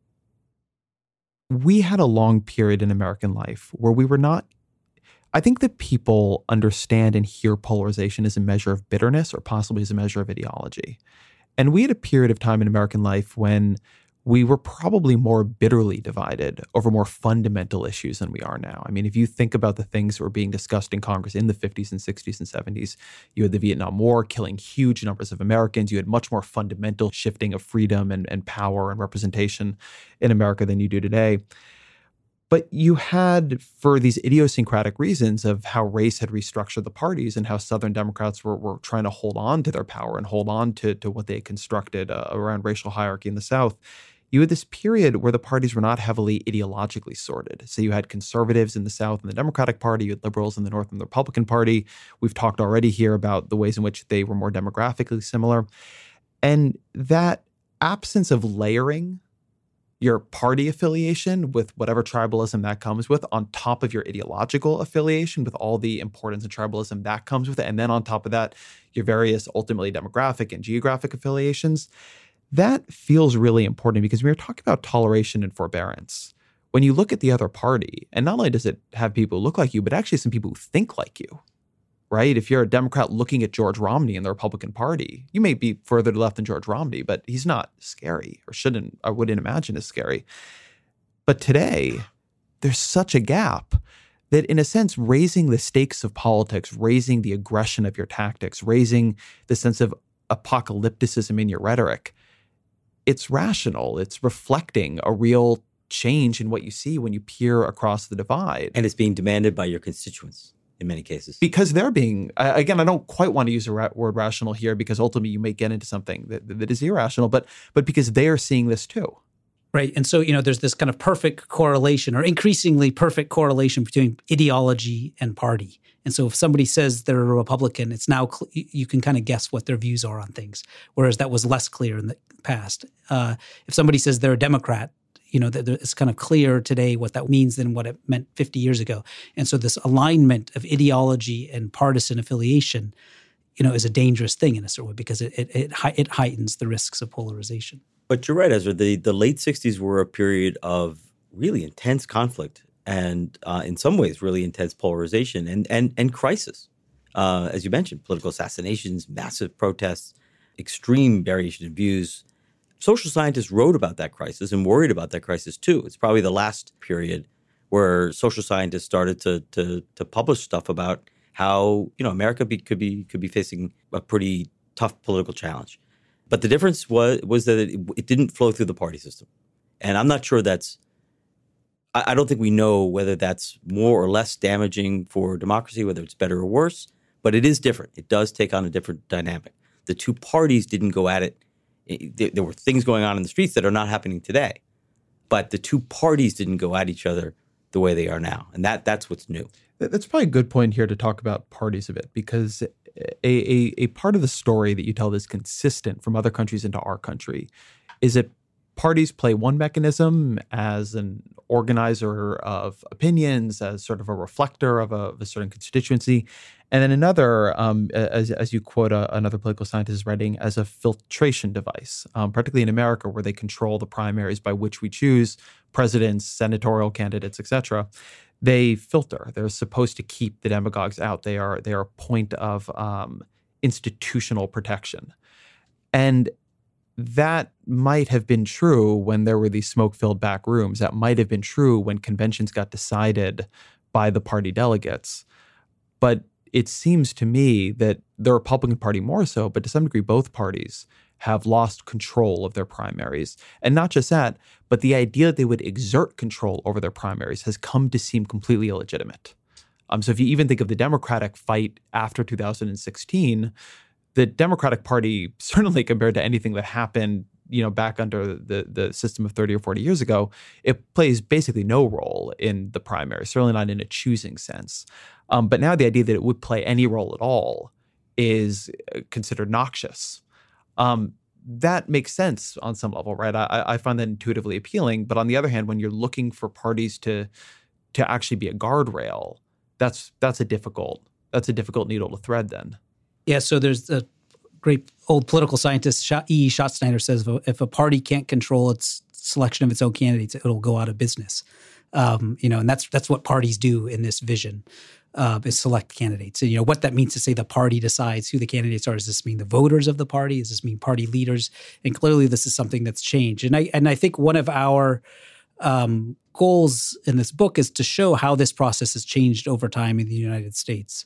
we had a long period in American life where we were not, I think that people understand and hear polarization as a measure of bitterness or possibly as a measure of ideology. And we had a period of time in American life when we were probably more bitterly divided over more fundamental issues than we are now. I mean, if you think about the things that were being discussed in Congress in the fifties and sixties and seventies, you had the Vietnam War killing huge numbers of Americans. You had much more fundamental shifting of freedom and, and power and representation in America than you do today. But you had, for these idiosyncratic reasons of how race had restructured the parties and how Southern Democrats were, were trying to hold on to their power and hold on to, to what they had constructed uh, around racial hierarchy in the South, you had this period where the parties were not heavily ideologically sorted. So you had conservatives in the South in the Democratic Party, you had liberals in the North in the Republican Party. We've talked already here about the ways in which they were more demographically similar. And that absence of layering your party affiliation with whatever tribalism that comes with on top of your ideological affiliation with all the importance and tribalism that comes with it. And then on top of that, your various ultimately demographic and geographic affiliations. That feels really important because we were talking about toleration and forbearance. When you look at the other party, and not only does it have people who look like you, but actually some people who think like you, right? If you're a Democrat looking at George Romney in the Republican Party, you may be further to the left than George Romney, but he's not scary or shouldn't, I wouldn't imagine is scary. But today, there's such a gap that in a sense, raising the stakes of politics, raising the aggression of your tactics, raising the sense of apocalypticism in your rhetoric, it's rational. It's reflecting a real change in what you see when you peer across the divide. And it's being demanded by your constituents. In many cases. Because they're being, again, I don't quite want to use the ra- word rational here because ultimately you may get into something that, that is irrational, but but because they are seeing this too. Right. And so, you know, there's this kind of perfect correlation or increasingly perfect correlation between ideology and party. And so if somebody says they're a Republican, it's now, cl- you can kind of guess what their views are on things, whereas that was less clear in the past. Uh, if somebody says they're a Democrat, you know, it's kind of clear today what that means than what it meant fifty years ago. And so this alignment of ideology and partisan affiliation, you know, is a dangerous thing in a certain way because it it it, it heightens the risks of polarization. But you're right, Ezra. The, the late sixties were a period of really intense conflict and uh, in some ways really intense polarization and and, and crisis. Uh, as you mentioned, political assassinations, massive protests, extreme variation in views. Social scientists wrote about that crisis and worried about that crisis too. It's probably the last period where social scientists started to to, to publish stuff about how, you know, America be, could be could be facing a pretty tough political challenge. But the difference was was that it, it didn't flow through the party system, and I'm not sure that's. I, I don't think we know whether that's more or less damaging for democracy, whether it's better or worse. But it is different. It does take on a different dynamic. The two parties didn't go at it. There were things going on in the streets that are not happening today, but the two parties didn't go at each other the way they are now. And that that's what's new. That's probably a good point here to talk about parties a bit, because a, a, a part of the story that you tell that's consistent from other countries into our country is that parties play one mechanism as an organizer of opinions, as sort of a reflector of a, of a certain constituency, and then another, um, as, as you quote a, another political scientist writing, as a filtration device, um, particularly in America where they control the primaries by which we choose presidents, senatorial candidates, et cetera. They filter. They're supposed to keep the demagogues out. They are they are a point of um, institutional protection. And that might have been true when there were these smoke-filled back rooms. That might have been true when conventions got decided by the party delegates. But it seems to me that the Republican Party more so, but to some degree both parties, have lost control of their primaries. And not just that, but the idea that they would exert control over their primaries has come to seem completely illegitimate. Um, so if you even think of the Democratic fight after two thousand sixteen, the Democratic Party, certainly compared to anything that happened, you know, back under the, the system of thirty or forty years ago, it plays basically no role in the primary, certainly not in a choosing sense. Um, but now the idea that it would play any role at all is considered noxious. Um, that makes sense on some level, right? I, I find that intuitively appealing. But on the other hand, when you're looking for parties to to actually be a guardrail, that's that's a difficult that's a difficult needle to thread then. Yeah, so there's a great old political scientist, E E. Schatzsnyder, says if a, if a party can't control its selection of its own candidates, it'll go out of business. Um, you know, and that's that's what parties do in this vision, uh, is select candidates. And, you know, what that means to say the party decides who the candidates are. Does this mean the voters of the party? Does this mean party leaders? And clearly this is something that's changed. And I and I think one of our um, goals in this book is to show how this process has changed over time in the United States.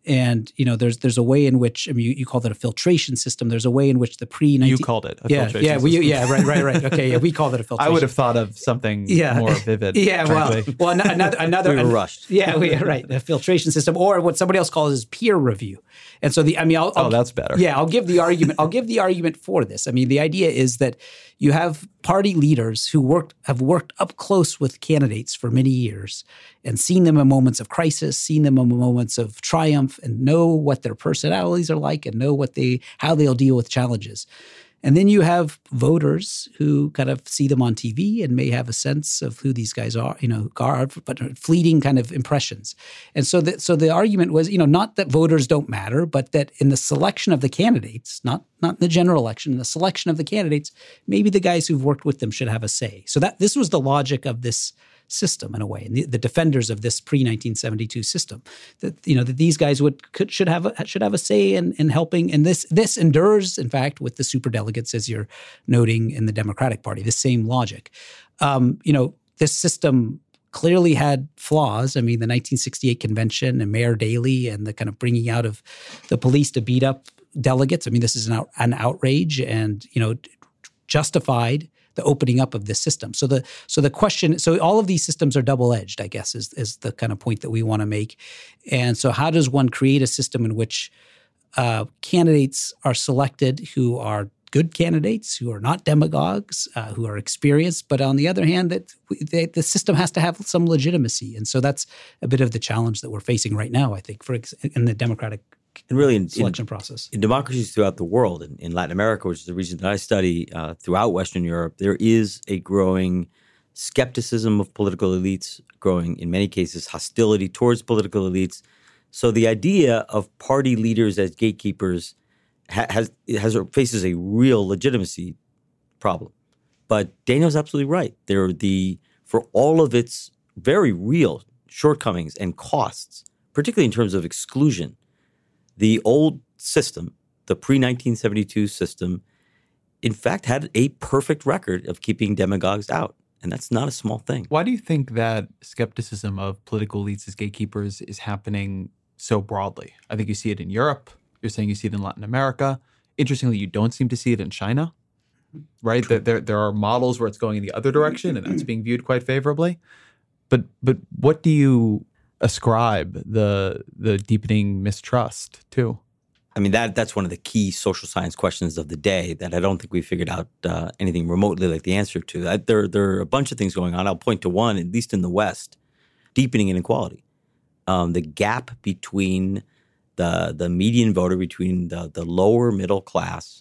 And, you know, there's there's a way in which, I mean, you, you call that a filtration system. There's a way in which the pre nineteen... You called it a yeah, filtration yeah, we, system. yeah, right, right, right. Okay, yeah, we called it a filtration. I would have thought of something yeah. more vivid. Yeah, well, frankly. well, another... another we were rushed. Yeah, we, right, the filtration system, or what somebody else calls is peer review. And so, the I mean, I'll... I'll oh, that's better. Yeah, I'll give the argument. I'll give the argument for this. I mean, the idea is that you have party leaders who worked have worked up close with candidates for many years and seen them in moments of crisis, seen them in moments of triumph, and know what their personalities are like and know what they how they'll deal with challenges. And then you have voters who kind of see them on T V and may have a sense of who these guys are, you know, are, but fleeting kind of impressions. And so the, so the argument was, you know, not that voters don't matter, but that in the selection of the candidates, not, not in the general election, in the selection of the candidates, maybe the guys who've worked with them should have a say. So that this was the logic of this system in a way, and the, the defenders of this pre nineteen seventy-two system, that you know that these guys would could should have a, should have a say in, in helping. And this this endures, in fact, with the superdelegates, as you're noting, in the Democratic Party. The same logic. Um, you know, this system clearly had flaws. I mean, the nineteen sixty-eight convention and Mayor Daley and the kind of bringing out of the police to beat up delegates. I mean, this is an out, an outrage, and you know, justified the opening up of this system. So the so the question, so all of these systems are double-edged, I guess, is, is the kind of point that we want to make. And so how does one create a system in which uh, candidates are selected who are good candidates, who are not demagogues, uh, who are experienced, but on the other hand, that we, they, the system has to have some legitimacy. And so that's a bit of the challenge that we're facing right now, I think, for in the Democratic and really in, selection in, process. In democracies throughout the world, in, in Latin America, which is the region that I study, uh, throughout Western Europe, there is a growing skepticism of political elites, growing, in many cases, hostility towards political elites. So the idea of party leaders as gatekeepers ha- has, has faces a real legitimacy problem. But Daniel's absolutely right. There are the, for all of its very real shortcomings and costs, particularly in terms of exclusion, the old system, the pre nineteen seventy-two system, in fact, had a perfect record of keeping demagogues out. And that's not a small thing. Why do you think that skepticism of political elites as gatekeepers is happening so broadly? I think you see it in Europe. You're saying you see it in Latin America. Interestingly, you don't seem to see it in China, right? True. There, there are models where it's going in the other direction, and that's being viewed quite favorably. But but what do you ascribe the the deepening mistrust to? I mean, that that's one of the key social science questions of the day that I don't think we figured out uh, anything remotely like the answer to. I, there, there are a bunch of things going on. I'll point to one, at least in the West, deepening inequality. Um, the gap between the the median voter, between the, the lower middle class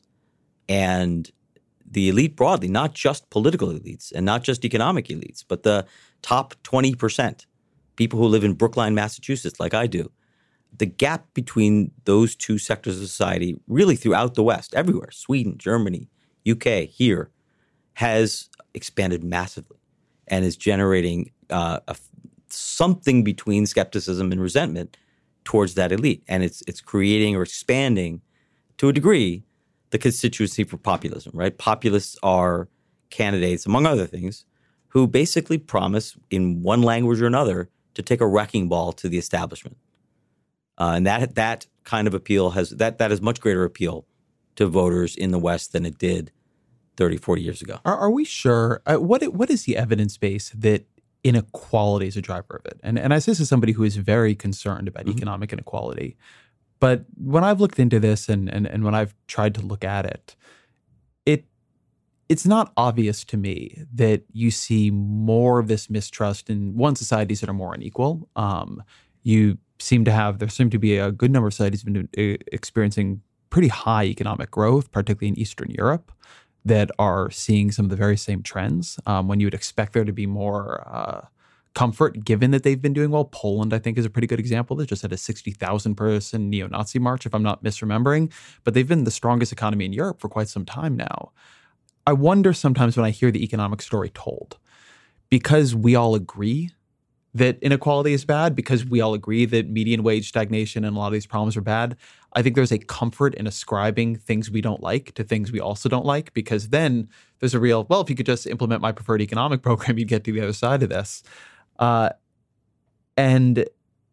and the elite broadly, not just political elites and not just economic elites, but the top twenty percent. People who live in Brookline, Massachusetts, like I do. The gap between those two sectors of society, really throughout the West, everywhere, Sweden, Germany, U K, here, has expanded massively and is generating uh, a, something between skepticism and resentment towards that elite. And it's it's creating or expanding, to a degree, the constituency for populism, right? Populists are candidates, among other things, who basically promise in one language or another to take a wrecking ball to the establishment. Uh, and that that kind of appeal has, that that has much greater appeal to voters in the West than it did thirty, forty years ago. Are, are we sure? Uh, what what is the evidence base that inequality is a driver of it? And, and I say this as somebody who is very concerned about mm-hmm. economic inequality. But when I've looked into this and, and, and when I've tried to look at it, it it's not obvious to me that you see more of this mistrust in one societies that are more unequal. Um, you seem to have, there seem to be a good number of societies that have been experiencing pretty high economic growth, particularly in Eastern Europe, that are seeing some of the very same trends. Um, when you would expect there to be more uh, comfort, given that they've been doing well. Poland, I think, is a pretty good example. They just had a sixty thousand person neo-Nazi march, if I'm not misremembering. But they've been the strongest economy in Europe for quite some time now. I wonder sometimes when I hear the economic story told, because we all agree that inequality is bad, because we all agree that median wage stagnation and a lot of these problems are bad, I think there's a comfort in ascribing things we don't like to things we also don't like, because then there's a real, well, if you could just implement my preferred economic program, you'd get to the other side of this. Uh, and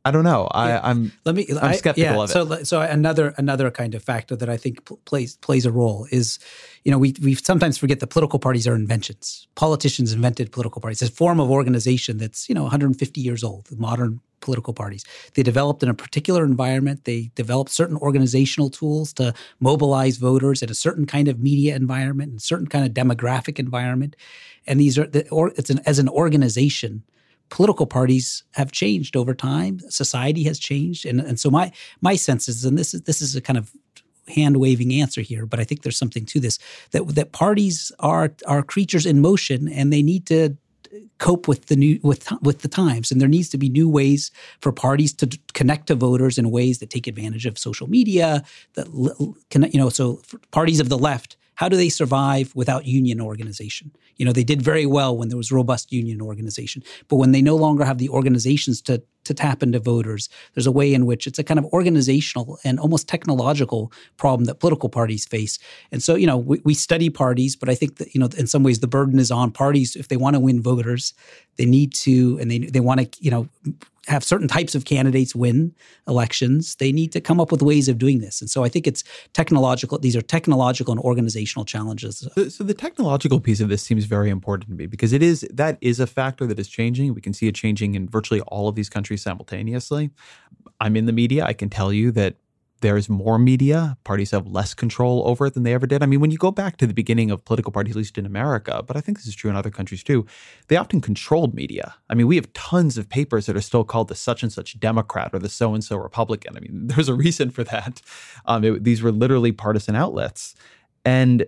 I don't know. I, Yeah. I'm Let me. I'm I- skeptical yeah, of it. So, so another another kind of factor that I think pl- plays plays a role is, you know, we we sometimes forget that political parties are inventions. Politicians invented political parties. It's a form of organization that's, you know, one hundred fifty years old. The modern political parties. They developed in a particular environment. They developed certain organizational tools to mobilize voters in a certain kind of media environment and certain kind of demographic environment. And these are the, or it's an as an organization. Political parties have changed over time. Society has changed, and and so my my sense is, and this is this is a kind of hand waving answer here, but I think there's something to this, that that parties are are creatures in motion, and they need to cope with the new with with the times, and there needs to be new ways for parties to d- connect to voters in ways that take advantage of social media. That can, you know, so for parties of the left, how do they survive without union organization? You know, they did very well when there was robust union organization, but when they no longer have the organizations to to tap into voters, there's a way in which it's a kind of organizational and almost technological problem that political parties face. And so, you know, we, we study parties, but I think that, you know, in some ways the burden is on parties. If they want to win voters, they need to, and they they want to, you know, have certain types of candidates win elections. They need to come up with ways of doing this. And so I think it's technological. These are technological and organizational challenges. So, so the technological piece of this seems very important to me, because it is that is a factor that is changing. We can see it changing in virtually all of these countries simultaneously. I'm in the media. I can tell you that there's more media. Parties have less control over it than they ever did. I mean, when you go back to the beginning of political parties, at least in America, but I think this is true in other countries too, they often controlled media. I mean, we have tons of papers that are still called the such and such Democrat or the so-and-so Republican. I mean, there's a reason for that. Um, it, these were literally partisan outlets. And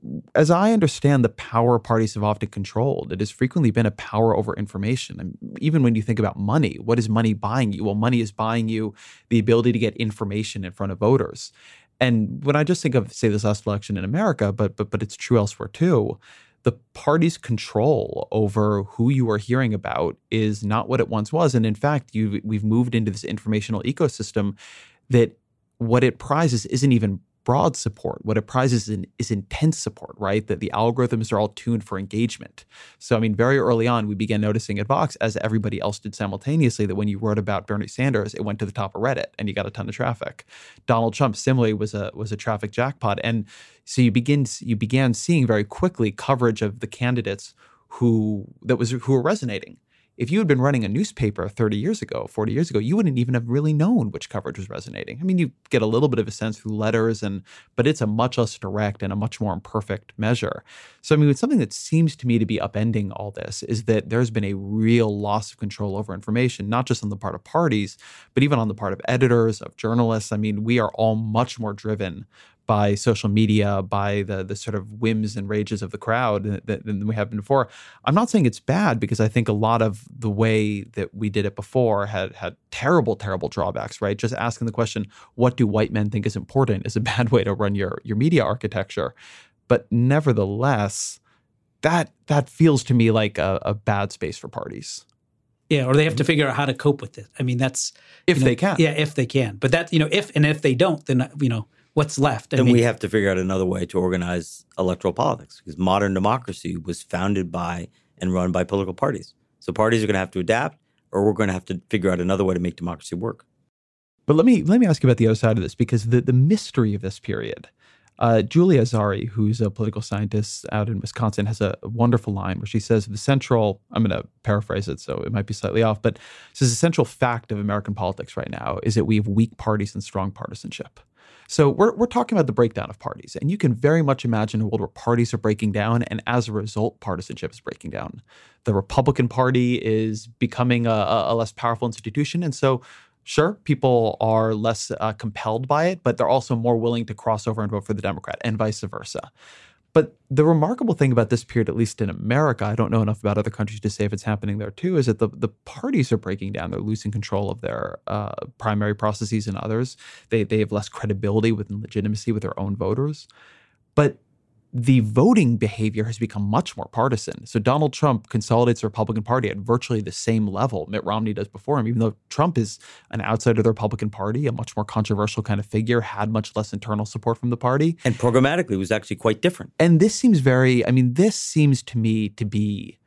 as I understand the power parties have often controlled, it has frequently been a power over information. And even when you think about money, what is money buying you? Well, money is buying you the ability to get information in front of voters. And when I just think of, say, this last election in America, but but but it's true elsewhere too, the party's control over who you are hearing about is not what it once was. And in fact, you we've moved into this informational ecosystem that what it prizes isn't even broad support. What it prizes is, is intense support, right? That the algorithms are all tuned for engagement. So, I mean, very early on, we began noticing at Vox, as everybody else did simultaneously, that when you wrote about Bernie Sanders, it went to the top of Reddit and you got a ton of traffic. Donald Trump similarly was a was a traffic jackpot. And so you begin you began seeing very quickly coverage of the candidates who that was who were resonating. If you had been running a newspaper thirty years ago, forty years ago, you wouldn't even have really known which coverage was resonating. I mean, you get a little bit of a sense through letters, and but it's a much less direct and a much more imperfect measure. So, I mean, it's something that seems to me to be upending all this is that there's been a real loss of control over information, not just on the part of parties, but even on the part of editors, of journalists. I mean, we are all much more driven by social media, by the the sort of whims and rages of the crowd than, than we have been before. I'm not saying it's bad, because I think a lot of the way that we did it before had had terrible, terrible drawbacks, right? Just asking the question, what do white men think is important, is a bad way to run your, your media architecture. But nevertheless, that that feels to me like a, a bad space for parties. Yeah, or they have to figure out how to cope with it. I mean, that's If you know, they can. Yeah, if they can. But that, you know, if and if they don't, then, you know, what's left? I Then mean, we have to figure out another way to organize electoral politics, because modern democracy was founded by and run by political parties. So parties are going to have to adapt, or we're going to have to figure out another way to make democracy work. But let me let me ask you about the other side of this, because the, the mystery of this period, uh, Julia Azari, who's a political scientist out in Wisconsin, has a wonderful line where she says the central, I'm going to paraphrase it, so it might be slightly off, but says the central fact of American politics right now is that we have weak parties and strong partisanship. So we're we're talking about the breakdown of parties, and you can very much imagine a world where parties are breaking down, and as a result, partisanship is breaking down. The Republican Party is becoming a, a less powerful institution, and so sure, people are less uh, compelled by it, but they're also more willing to cross over and vote for the Democrat, and vice versa. But the remarkable thing about this period, at least in America, I don't know enough about other countries to say if it's happening there too, is that the, the parties are breaking down. They're losing control of their uh, primary processes and others. They, they have less credibility within legitimacy with their own voters. But the voting behavior has become much more partisan. So Donald Trump consolidates the Republican Party at virtually the same level Mitt Romney does before him, even though Trump is an outsider of the Republican Party, a much more controversial kind of figure, had much less internal support from the party. And programmatically was actually quite different. And this seems very, I mean, this seems to me to be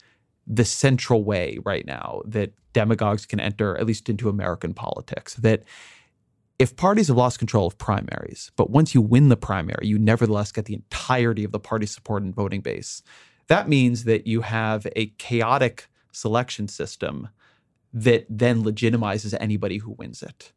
the central way right now that demagogues can enter, at least into American politics, that if parties have lost control of primaries, but once you win the primary, you nevertheless get the entirety of the party's support and voting base, that means that you have a chaotic selection system that then legitimizes anybody who wins it.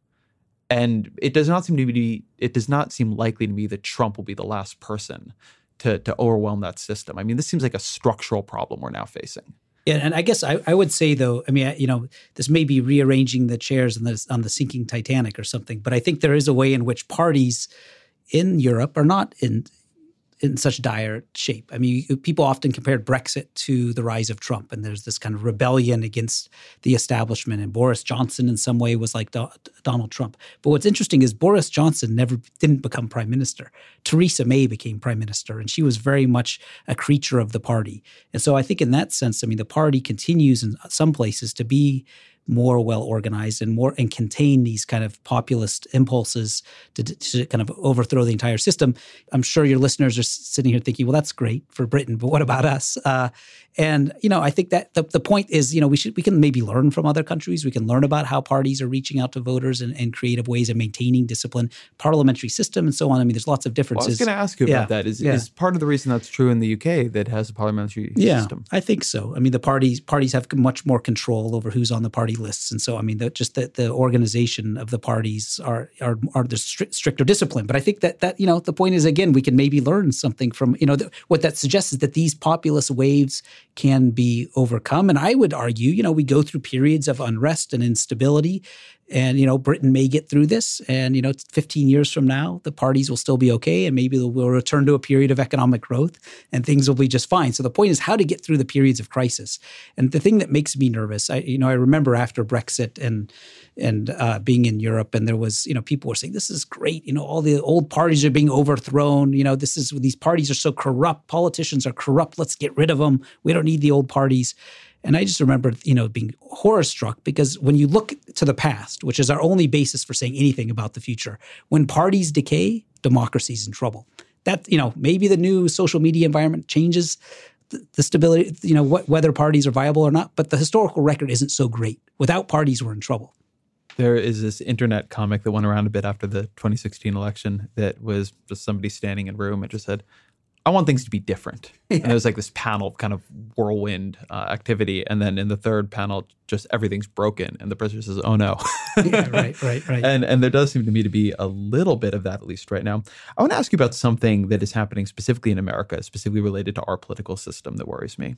And it does not seem to be, it does not seem likely to me that Trump will be the last person to, to overwhelm that system. I mean, this seems like a structural problem we're now facing. Yeah, and I guess I, I would say, though, I mean, you know, this may be rearranging the chairs on the, on the sinking Titanic or something, but I think there is a way in which parties in Europe are not in in such dire shape. I mean, people often compared Brexit to the rise of Trump, and there's this kind of rebellion against the establishment. And Boris Johnson, in some way, was like Do- Donald Trump. But what's interesting is Boris Johnson never didn't become prime minister. Theresa May became prime minister, and she was very much a creature of the party. And so I think in that sense, I mean, the party continues in some places to be more well organized and more and contain these kind of populist impulses to, to kind of overthrow the entire system. I'm sure your listeners are sitting here thinking, well, that's great for Britain, but what about us? Uh, and, you know, I think that the, the point is, you know, we should we can maybe learn from other countries. We can learn about how parties are reaching out to voters and, and creative ways of maintaining discipline, parliamentary system, and so on. I mean, there's lots of differences. Well, I was going to ask you yeah. about that. Is, yeah. is part of the reason that's true in the U K that has a parliamentary yeah, system? I think so. I mean, the parties parties have much more control over who's on the party lists. And so, I mean, the, just the, the organization of the parties are are are the stri- stricter discipline. But I think that, that, you know, the point is, again, we can maybe learn something from, you know, the, what that suggests is that these populist waves can be overcome. And I would argue, you know, we go through periods of unrest and instability. And, you know, Britain may get through this. And, you know, fifteen years from now, the parties will still be okay. And maybe we'll return to a period of economic growth and things will be just fine. So the point is how to get through the periods of crisis. And the thing that makes me nervous, I, you know, I remember after Brexit and and uh, being in Europe, and there was, you know, people were saying, this is great. You know, all the old parties are being overthrown. You know, this is, these parties are so corrupt. Politicians are corrupt. Let's get rid of them. We don't need the old parties. And I just remember, you know, being horror struck because when you look to the past, which is our only basis for saying anything about the future, when parties decay, democracy's in trouble. That, you know, maybe the new social media environment changes the, the stability, you know, wh- whether parties are viable or not, but the historical record isn't so great. Without parties, we're in trouble. There is this internet comic that went around a bit after the twenty sixteen election that was just somebody standing in a room and just said, I want things to be different. Yeah. And there was like this panel of kind of whirlwind uh, activity. And then in the third panel, just everything's broken. And the president says, oh no. yeah, right, right, right. And, and there does seem to me to be a little bit of that, at least right now. I want to ask you about something that is happening specifically in America, specifically related to our political system that worries me.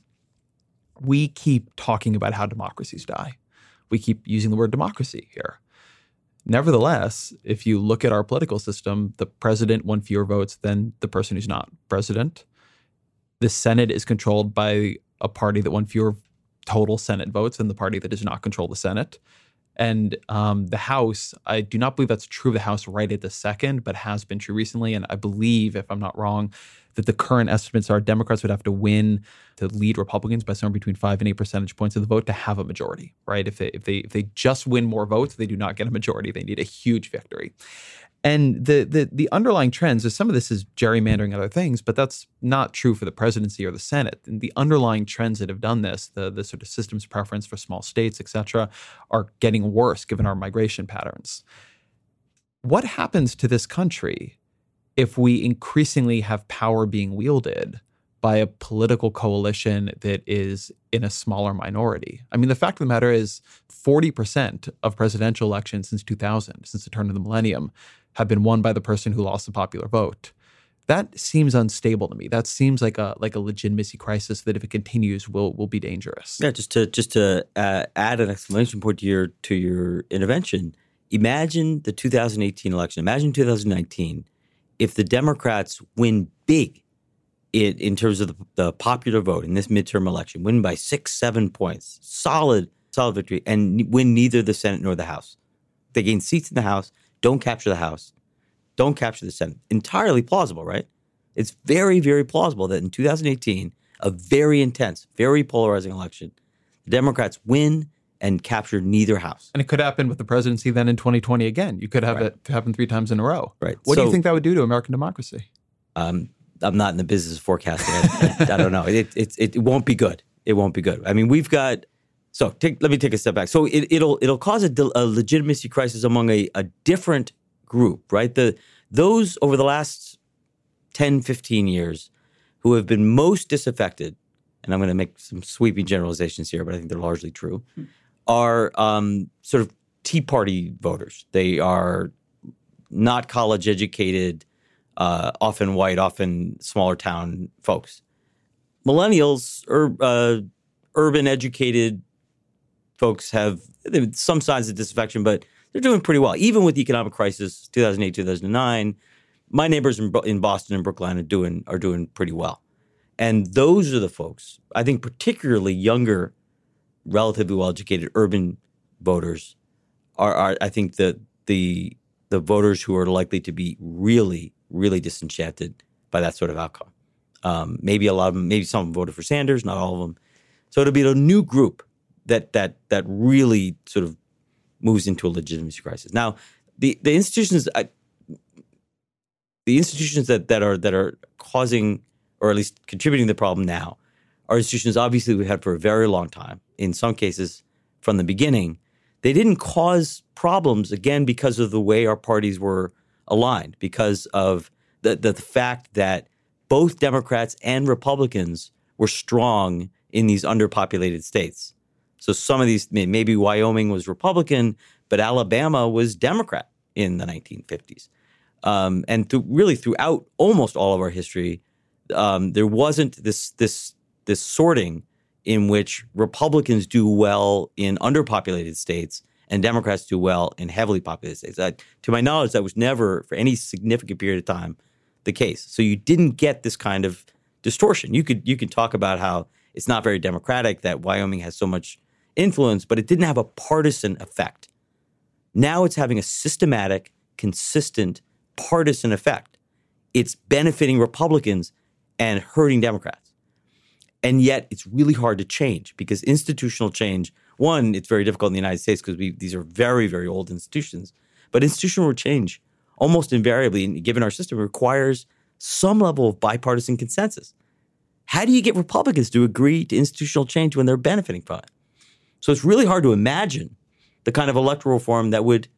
We keep talking about how democracies die. We keep using the word democracy here. Nevertheless, if you look at our political system, the president won fewer votes than the person who's not president. The Senate is controlled by a party that won fewer total Senate votes than the party that does not control the Senate. And um, the House, I do not believe that's true of the House right at the second, but has been true recently. And I believe, if I'm not wrong, that the current estimates are Democrats would have to win to lead Republicans by somewhere between five and eight percentage points of the vote to have a majority, right? If they if they if they just win more votes, they do not get a majority. They need a huge victory. And the the the underlying trends, some of this is gerrymandering other things, but that's not true for the presidency or the Senate. And the underlying trends that have done this, the the sort of system's preference for small states, et cetera, are getting worse given our migration patterns. What happens to this country if we increasingly have power being wielded by a political coalition that is in a smaller minority? I mean, the fact of the matter is forty percent of presidential elections since two thousand, since the turn of the millennium, have been won by the person who lost the popular vote. That seems unstable to me. That seems like a like a legitimacy crisis that, if it continues, will will be dangerous. Yeah, just to just to uh, add an exclamation point to your to your intervention. Imagine the two thousand eighteen election. Imagine two thousand nineteen. If the Democrats win big in, in terms of the, the popular vote in this midterm election, win by six, seven points, solid, solid victory, and win neither the Senate nor the House. They gain seats in the House, don't capture the House, don't capture the Senate. Entirely plausible, right? It's very, very plausible that in two thousand eighteen, a very intense, very polarizing election, the Democrats win and capture neither house. And it could happen with the presidency then in twenty twenty again. You could have right. it happen three times in a row. Right. What so, do you think that would do to American democracy? Um, I'm not in the business of forecasting. I, I, I don't know. It, it, it, it won't be good. it won't be good. I mean, we've got, so take, let me take a step back. So it, it'll it'll cause a, a legitimacy crisis among a, a different group, right? The Those over the last ten, fifteen years who have been most disaffected, and I'm going to make some sweeping generalizations here, but I think they're largely true, are um, sort of Tea Party voters. They are not college educated, uh, often white, often smaller town folks. Millennials or uh, urban educated folks have some signs of disaffection, but they're doing pretty well. Even with the economic crisis, two thousand eight, two thousand nine, my neighbors in, in Boston and Brookline are doing are doing pretty well. And those are the folks, I think particularly younger, relatively well-educated urban voters are, are I think, the the the voters who are likely to be really, really disenchanted by that sort of outcome. Um, maybe a lot of them, maybe some of them voted for Sanders, not all of them. So it'll be a new group that that that really sort of moves into a legitimacy crisis. Now, the the institutions, I, the institutions that that are that are causing or at least contributing to the problem now are institutions obviously we've had for a very long time. In some cases, from the beginning, they didn't cause problems again because of the way our parties were aligned, because of the the, the fact that both Democrats and Republicans were strong in these underpopulated states. So some of these, maybe Wyoming was Republican, but Alabama was Democrat in the nineteen fifties. Um, and th- really throughout almost all of our history, um, there wasn't this this this sorting in which Republicans do well in underpopulated states and Democrats do well in heavily populated states. Uh, to my knowledge, that was never, for any significant period of time, the case. So you didn't get this kind of distortion. You could you could talk about how it's not very democratic that Wyoming has so much influence, but it didn't have a partisan effect. Now it's having a systematic, consistent, partisan effect. It's benefiting Republicans and hurting Democrats. And yet it's really hard to change because institutional change, one, it's very difficult in the United States because we these are very, very old institutions. But institutional change almost invariably, given our system, requires some level of bipartisan consensus. How do you get Republicans to agree to institutional change when they're benefiting from it? So it's really hard to imagine the kind of electoral reform that would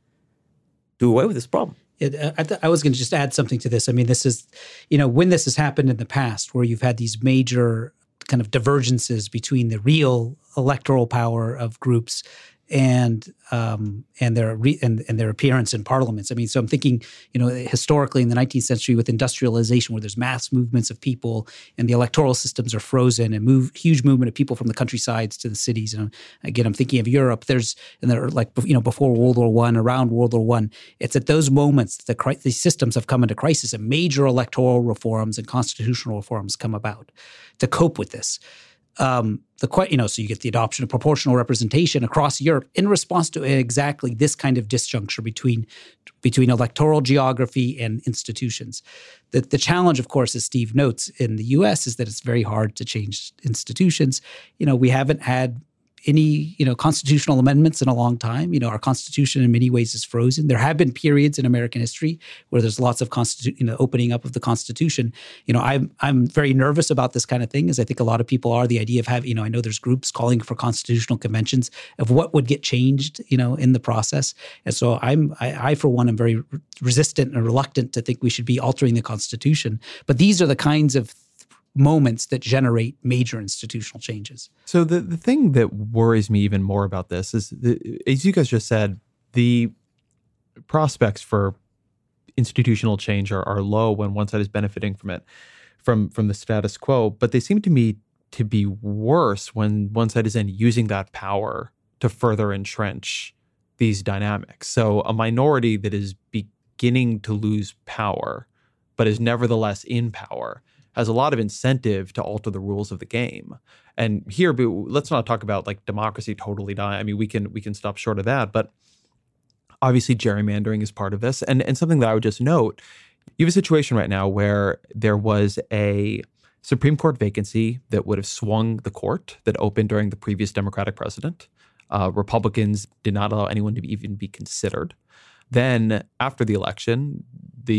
do away with this problem. It, I, th- I was going to just add something to this. I mean, this is, you know, when this has happened in the past where you've had these major kind of divergences between the real electoral power of groups and um, and their re- and, and their appearance in parliaments. I mean, so I'm thinking, you know, historically in the nineteenth century with industrialization, where there's mass movements of people and the electoral systems are frozen and move huge movement of people from the countrysides to the cities. And again, I'm thinking of Europe. There's and there like you know before World War One, around World War One, it's at those moments that the cri- these systems have come into crisis and major electoral reforms and constitutional reforms come about to cope with this. Um, the you know, so you get the adoption of proportional representation across Europe in response to exactly this kind of disjuncture between between electoral geography and institutions. The the challenge, of course, as Steve notes, in the U S is that it's very hard to change institutions. You know, we haven't had any, you know, constitutional amendments in a long time. You know, our Constitution in many ways is frozen. There have been periods in American history where there's lots of constitu- you know, opening up of the Constitution. You know, I'm I'm very nervous about this kind of thing, as I think a lot of people are. The idea of having, you know, I know there's groups calling for constitutional conventions of what would get changed, you know, in the process. And so I'm, I, I for one, am very resistant and reluctant to think we should be altering the Constitution. But these are the kinds of moments that generate major institutional changes. So the, the thing that worries me even more about this is, the, as you guys just said, the prospects for institutional change are, are low when one side is benefiting from it, from, from the status quo. But they seem to me to be worse when one side is then using that power to further entrench these dynamics. So a minority that is beginning to lose power, but is nevertheless in power, has a lot of incentive to alter the rules of the game. And here, but let's not talk about like democracy totally dying. I mean, we can we can stop short of that, but obviously gerrymandering is part of this. And and something that I would just note, you have a situation right now where there was a Supreme Court vacancy that would have swung the court that opened during the previous Democratic president. Uh, Republicans did not allow anyone to be, even be considered. Then after the election, the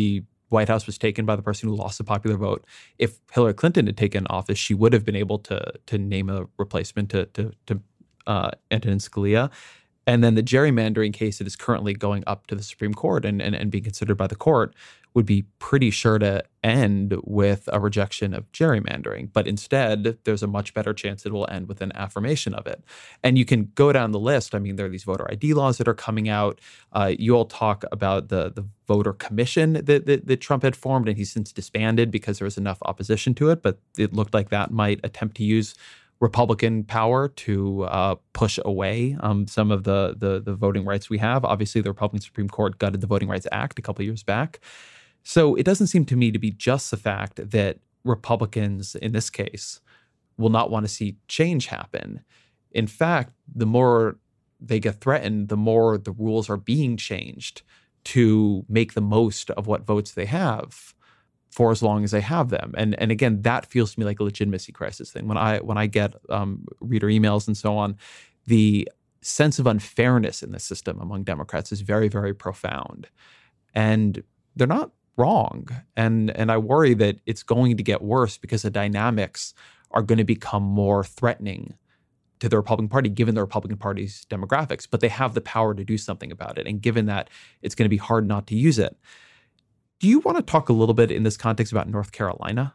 White House was taken by the person who lost the popular vote. If Hillary Clinton had taken office, she would have been able to to name a replacement to to, to uh, Antonin Scalia. And then the gerrymandering case that is currently going up to the Supreme Court and, and, and being considered by the court would be pretty sure to end with a rejection of gerrymandering. But instead, there's a much better chance it will end with an affirmation of it. And you can go down the list. I mean, there are these voter I D laws that are coming out. Uh, you all talk about the, the voter commission that, that, that Trump had formed, and he's since disbanded because there was enough opposition to it. But it looked like that might attempt to use Republican power to uh, push away um, some of the, the the voting rights we have. Obviously, the Republican Supreme Court gutted the Voting Rights Act a couple of years back. So it doesn't seem to me to be just the fact that Republicans, in this case, will not want to see change happen. In fact, the more they get threatened, the more the rules are being changed to make the most of what votes they have for as long as they have them. And and again, that feels to me like a legitimacy crisis thing. When I when I get um, reader emails and so on, the sense of unfairness in the system among Democrats is very, very profound. And they're not wrong. And and I worry that it's going to get worse because the dynamics are going to become more threatening to the Republican Party, given the Republican Party's demographics. But they have the power to do something about it. And given that, it's going to be hard not to use it. Do you want to talk a little bit in this context about North Carolina?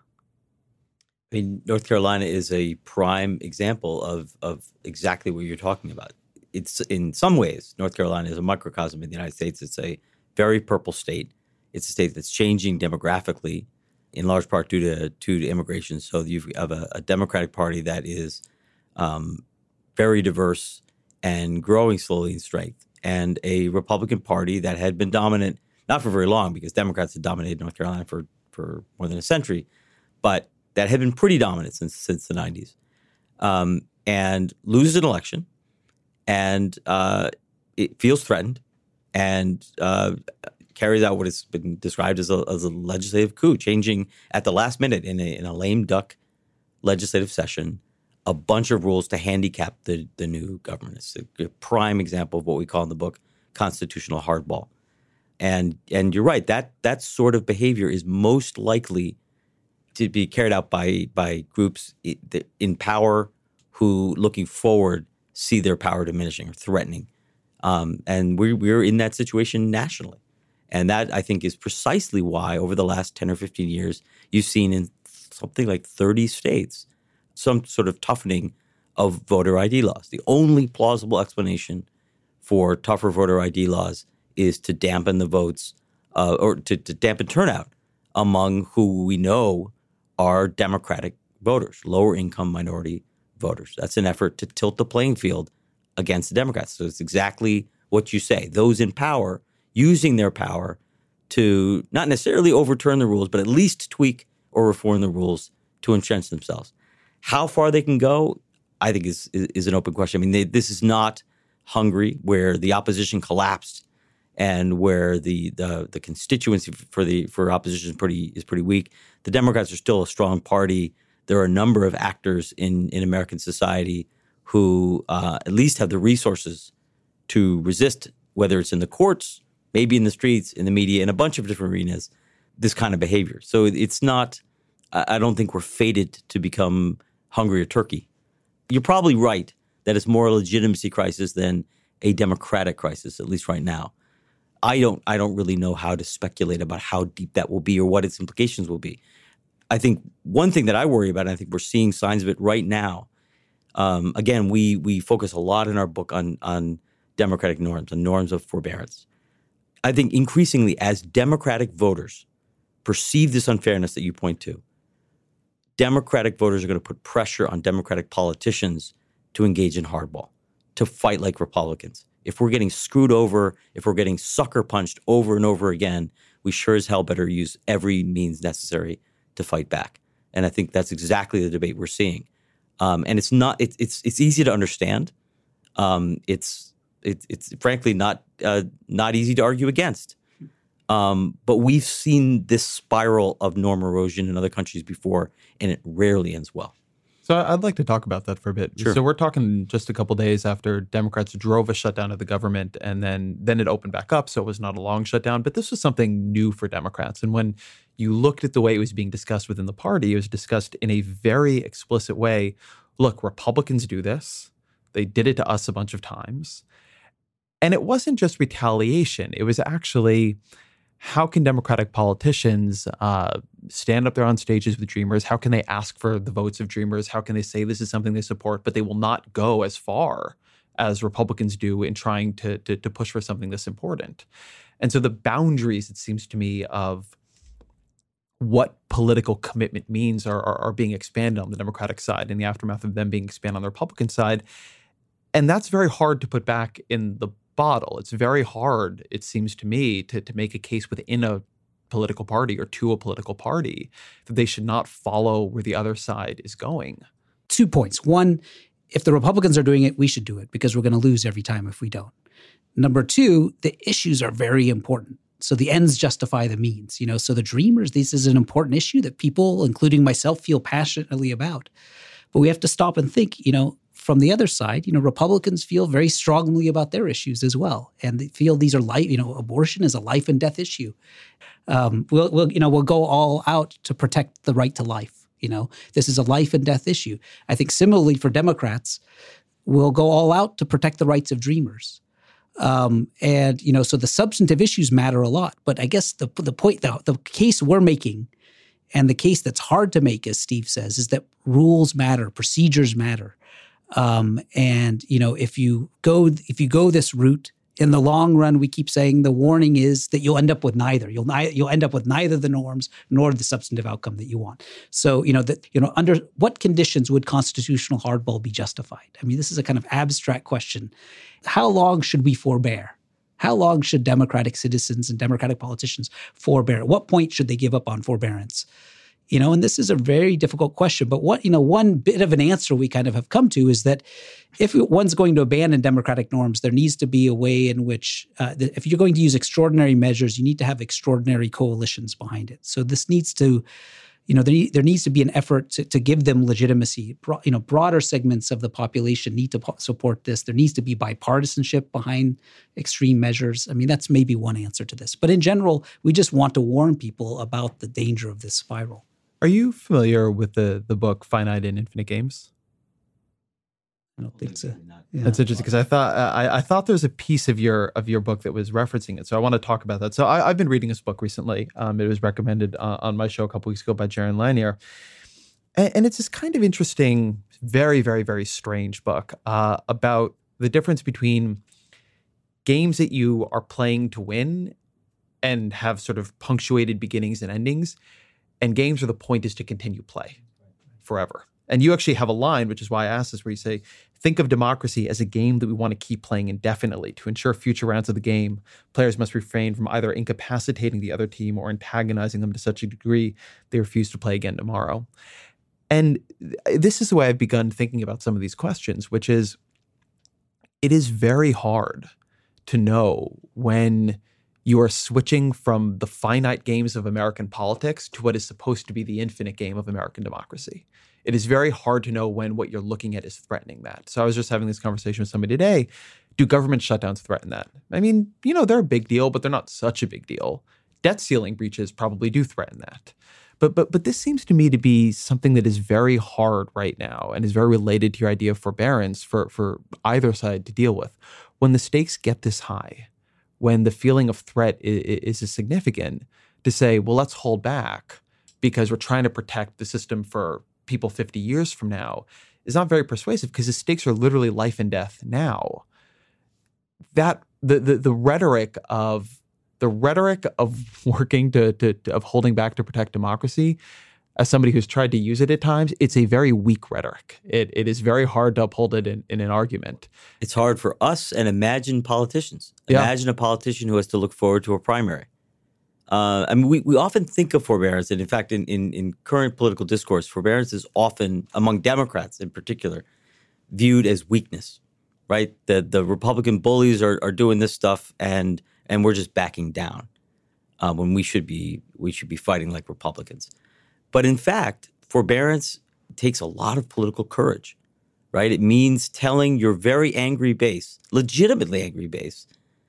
I mean, North Carolina is a prime example of of exactly what you're talking about. It's in some ways, North Carolina is a microcosm in the United States. It's a very purple state. It's a state that's changing demographically, in large part due to, due to immigration. So you have a, a Democratic Party that is um, very diverse and growing slowly in strength, and a Republican Party that had been dominant, not for very long, because Democrats had dominated North Carolina for, for more than a century, but that had been pretty dominant since since the nineties, um, and loses an election, and uh, it feels threatened, and uh, carries out what has been described as a, as a legislative coup, changing at the last minute in a, in a lame duck legislative session a bunch of rules to handicap the, the new government. It's a, a prime example of what we call in the book constitutional hardball. And and you're right, that that sort of behavior is most likely to be carried out by by groups in power who, looking forward, see their power diminishing or threatening. Um, and we're, we're in that situation nationally. And that, I think, is precisely why over the last ten or fifteen years, you've seen in something like thirty states some sort of toughening of voter I D laws. The only plausible explanation for tougher voter I D laws is to dampen the votes uh, or to, to dampen turnout among who we know are Democratic voters, lower income minority voters. That's an effort to tilt the playing field against the Democrats. So it's exactly what you say. Those in power using their power to not necessarily overturn the rules, but at least tweak or reform the rules to entrench themselves. How far they can go, I think, is is, is an open question. I mean, they, this is not Hungary, where the opposition collapsed and where the the, the constituency for the for opposition is pretty is pretty weak. The Democrats are still a strong party. There are a number of actors in, in American society who uh, at least have the resources to resist, whether it's in the courts, maybe in the streets, in the media, in a bunch of different arenas, this kind of behavior. So it's not, I don't think we're fated to become Hungary or Turkey. You're probably right that it's more a legitimacy crisis than a democratic crisis, at least right now. I don't I don't really know how to speculate about how deep that will be or what its implications will be. I think one thing that I worry about, and I think we're seeing signs of it right now, um, again, we we focus a lot in our book on, on democratic norms and norms of forbearance. I think increasingly as Democratic voters perceive this unfairness that you point to, Democratic voters are going to put pressure on Democratic politicians to engage in hardball, to fight like Republicans. If we're getting screwed over, if we're getting sucker punched over and over again, we sure as hell better use every means necessary to fight back. And I think that's exactly the debate we're seeing. Um, and it's not, it's, it's, it's easy to understand. Um, it's, it's, it's frankly not, uh, not easy to argue against. Um, but we've seen this spiral of norm erosion in other countries before, and it rarely ends well. So I'd like to talk about that for a bit. Sure. So we're talking just a couple days after Democrats drove a shutdown of the government, and then then it opened back up, so it was not a long shutdown. But this was something new for Democrats. And when you looked at the way it was being discussed within the party, it was discussed in a very explicit way. Look, Republicans do this. They did it to us a bunch of times. And it wasn't just retaliation. It was actually, how can Democratic politicians uh, stand up there on stages with Dreamers? How can they ask for the votes of Dreamers? How can they say this is something they support, but they will not go as far as Republicans do in trying to, to, to push for something this important? And so the boundaries, it seems to me, of what political commitment means are, are, are being expanded on the Democratic side in the aftermath of them being expanded on the Republican side. And that's very hard to put back in the bottle. It's very hard, it seems to me, to, to make a case within a political party or to a political party that they should not follow where the other side is going. Two points. One, if the Republicans are doing it, we should do it because we're going to lose every time if we don't. Number two, the issues are very important. So the ends justify the means, you know. So the Dreamers, this is an important issue that people, including myself, feel passionately about. But we have to stop and think, you know, from the other side, you know, Republicans feel very strongly about their issues as well. And they feel these are life, you know, abortion is a life and death issue. Um, we'll, we'll, you know, we'll go all out to protect the right to life. You know, this is a life and death issue. I think similarly for Democrats, we'll go all out to protect the rights of Dreamers. Um, and, you know, so the substantive issues matter a lot. But I guess the the point, the, the case we're making and the case that's hard to make, as Steve says, is that rules matter, procedures matter. Um, and, you know, if you go if you go this route, in the long run, we keep saying the warning is that you'll end up with neither. You'll ni- you'll end up with neither the norms nor the substantive outcome that you want. So, you know, that you know, under what conditions would constitutional hardball be justified? I mean, this is a kind of abstract question. How long should we forbear? How long should Democratic citizens and Democratic politicians forbear? At what point should they give up on forbearance? You know, and this is a very difficult question. But what, you know, one bit of an answer we kind of have come to is that if one's going to abandon democratic norms, there needs to be a way in which, uh, the, if you're going to use extraordinary measures, you need to have extraordinary coalitions behind it. So this needs to, you know, there, there needs to be an effort to, to give them legitimacy. Bro, you know, broader segments of the population need to po- support this. There needs to be bipartisanship behind extreme measures. I mean, that's maybe one answer to this. But in general, we just want to warn people about the danger of this spiral. Are you familiar with the the book Finite and Infinite Games? I don't think so. Yeah. That's interesting because I thought I, I thought there was a piece of your of your book that was referencing it. So I want to talk about that. So I, I've been reading this book recently. Um, it was recommended uh, on my show a couple weeks ago by Jaron Lanier, and, and it's this kind of interesting, very, very, very strange book uh, about the difference between games that you are playing to win and have sort of punctuated beginnings and endings, and games where the point is to continue play forever. And you actually have a line, which is why I asked this, where you say, think of democracy as a game that we want to keep playing indefinitely. To ensure future rounds of the game, players must refrain from either incapacitating the other team or antagonizing them to such a degree they refuse to play again tomorrow. And this is the way I've begun thinking about some of these questions, which is, it is very hard to know when you are switching from the finite games of American politics to what is supposed to be the infinite game of American democracy. It is very hard to know when what you're looking at is threatening that. So I was just having this conversation with somebody today. Do government shutdowns threaten that? I mean, you know, they're a big deal, but they're not such a big deal. Debt ceiling breaches probably do threaten that. But but but this seems to me to be something that is very hard right now and is very related to your idea of forbearance for, for either side to deal with. When the stakes get this high, when the feeling of threat is, is significant, to say, well, let's hold back because we're trying to protect the system for people fifty years from now, is not very persuasive because the stakes are literally life and death now. That the the, the rhetoric of the rhetoric of working to, to, to of holding back to protect democracy, as somebody who's tried to use it at times, it's a very weak rhetoric. It it is very hard to uphold it in, in an argument. It's hard for us, and imagine politicians. Yeah. Imagine a politician who has to look forward to a primary. Uh, I mean, we, we often think of forbearance, and in fact, in, in, in current political discourse, forbearance is often, among Democrats in particular, viewed as weakness, right? The the Republican bullies are, are doing this stuff, and and we're just backing down uh, when we should be we should be fighting like Republicans. But in fact, forbearance it takes a lot of political courage, right? It means telling your very angry base, legitimately angry base,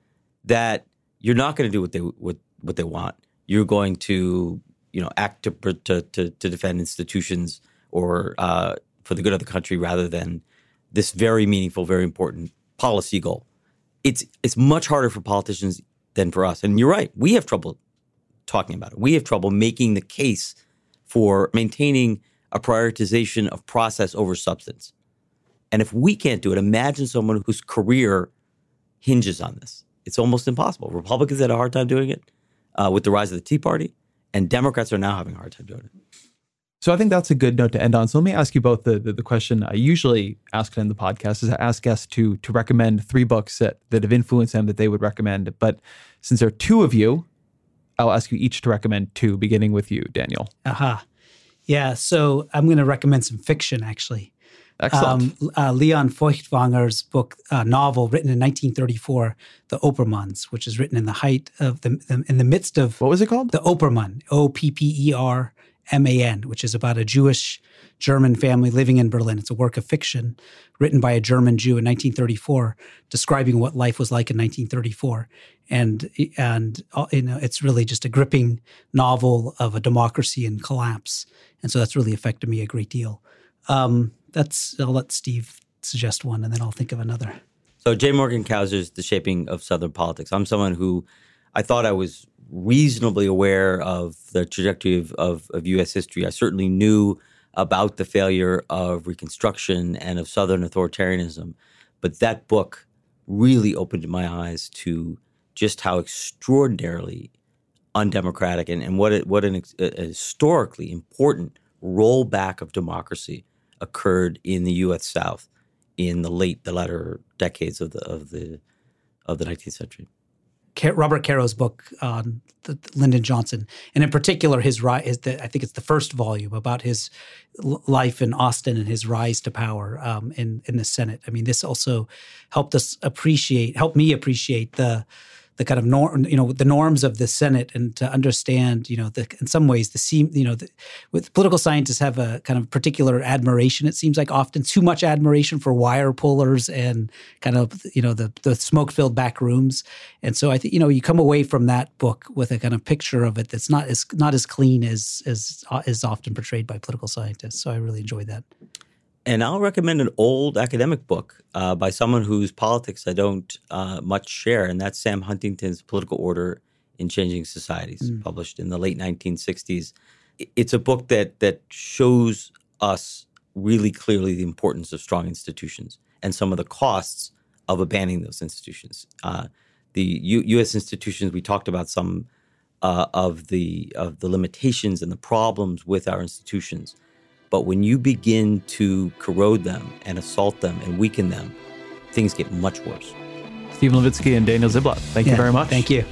that you're not going to do what they what, what they want. You're going to, you know, act to to to, to defend institutions or uh, for the good of the country rather than this very meaningful, very important policy goal. It's it's much harder for politicians than for us. And you're right, we have trouble talking about it. We have trouble making the case for maintaining a prioritization of process over substance. And if we can't do it, imagine someone whose career hinges on this. It's almost impossible. Republicans had a hard time doing it uh, with the rise of the Tea Party, and Democrats are now having a hard time doing it. So I think that's a good note to end on. So let me ask you both the, the, the question I usually ask in the podcast is I ask guests to, to recommend three books that, that have influenced them that they would recommend. But since there are two of you, I'll ask you each to recommend two, beginning with you, Daniel. Aha. Uh-huh. Yeah, so I'm going to recommend some fiction, actually. Excellent. Um, uh, Leon Feuchtwanger's book, uh, novel written in nineteen thirty-four, The Oppermanns, which is written in the height of the, the in the midst of what was it called? The Oppermann, O P P E R M A N, which is about a Jewish German family living in Berlin. It's a work of fiction written by a German Jew in nineteen thirty-four, describing what life was like in nineteen thirty-four, and and you know it's really just a gripping novel of a democracy in collapse, and so that's really affected me a great deal. Um, That's. I'll let Steve suggest one, and then I'll think of another. So J. Morgan Kauser's The Shaping of Southern Politics. I'm someone who I thought I was reasonably aware of the trajectory of, of, of U S history. I certainly knew about the failure of Reconstruction and of Southern authoritarianism. But that book really opened my eyes to just how extraordinarily undemocratic and, and what, it, what an a historically important rollback of democracy occurred in the U S South in the late, the latter decades of the of the of the nineteenth century. Robert Caro's book on the, Lyndon Johnson, and in particular his rise. The, I think it's the first volume about his life in Austin and his rise to power um, in in the Senate. I mean, this also helped us appreciate, helped me appreciate the. the kind of norm, you know, the norms of the Senate, and to understand, you know, the, in some ways, the seem, you know, the, with political scientists have a kind of particular admiration. It seems like often too much admiration for wire pullers and kind of, you know, the the smoke-filled back rooms. And so I think, you know, you come away from that book with a kind of picture of it that's not as not as clean as as is often portrayed by political scientists. So I really enjoyed that. And I'll recommend an old academic book uh, by someone whose politics I don't uh, much share, and that's Sam Huntington's Political Order in Changing Societies, mm. published in the late nineteen sixties. It's a book that that shows us really clearly the importance of strong institutions and some of the costs of abandoning those institutions. Uh, the U- U.S. institutions, we talked about some uh, of the of the limitations and the problems with our institutions. But when you begin to corrode them and assault them and weaken them, things get much worse. Stephen Levitsky and Daniel Ziblatt, thank yeah, you very much. Thank you.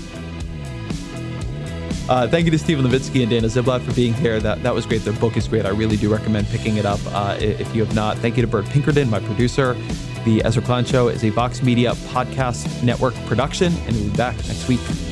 Uh, thank you to Stephen Levitsky and Daniel Ziblatt for being here. That that was great. Their book is great. I really do recommend picking it up uh, if you have not. Thank you to Bert Pinkerton, my producer. The Ezra Klein Show is a Vox Media Podcast Network production, and we'll be back next week.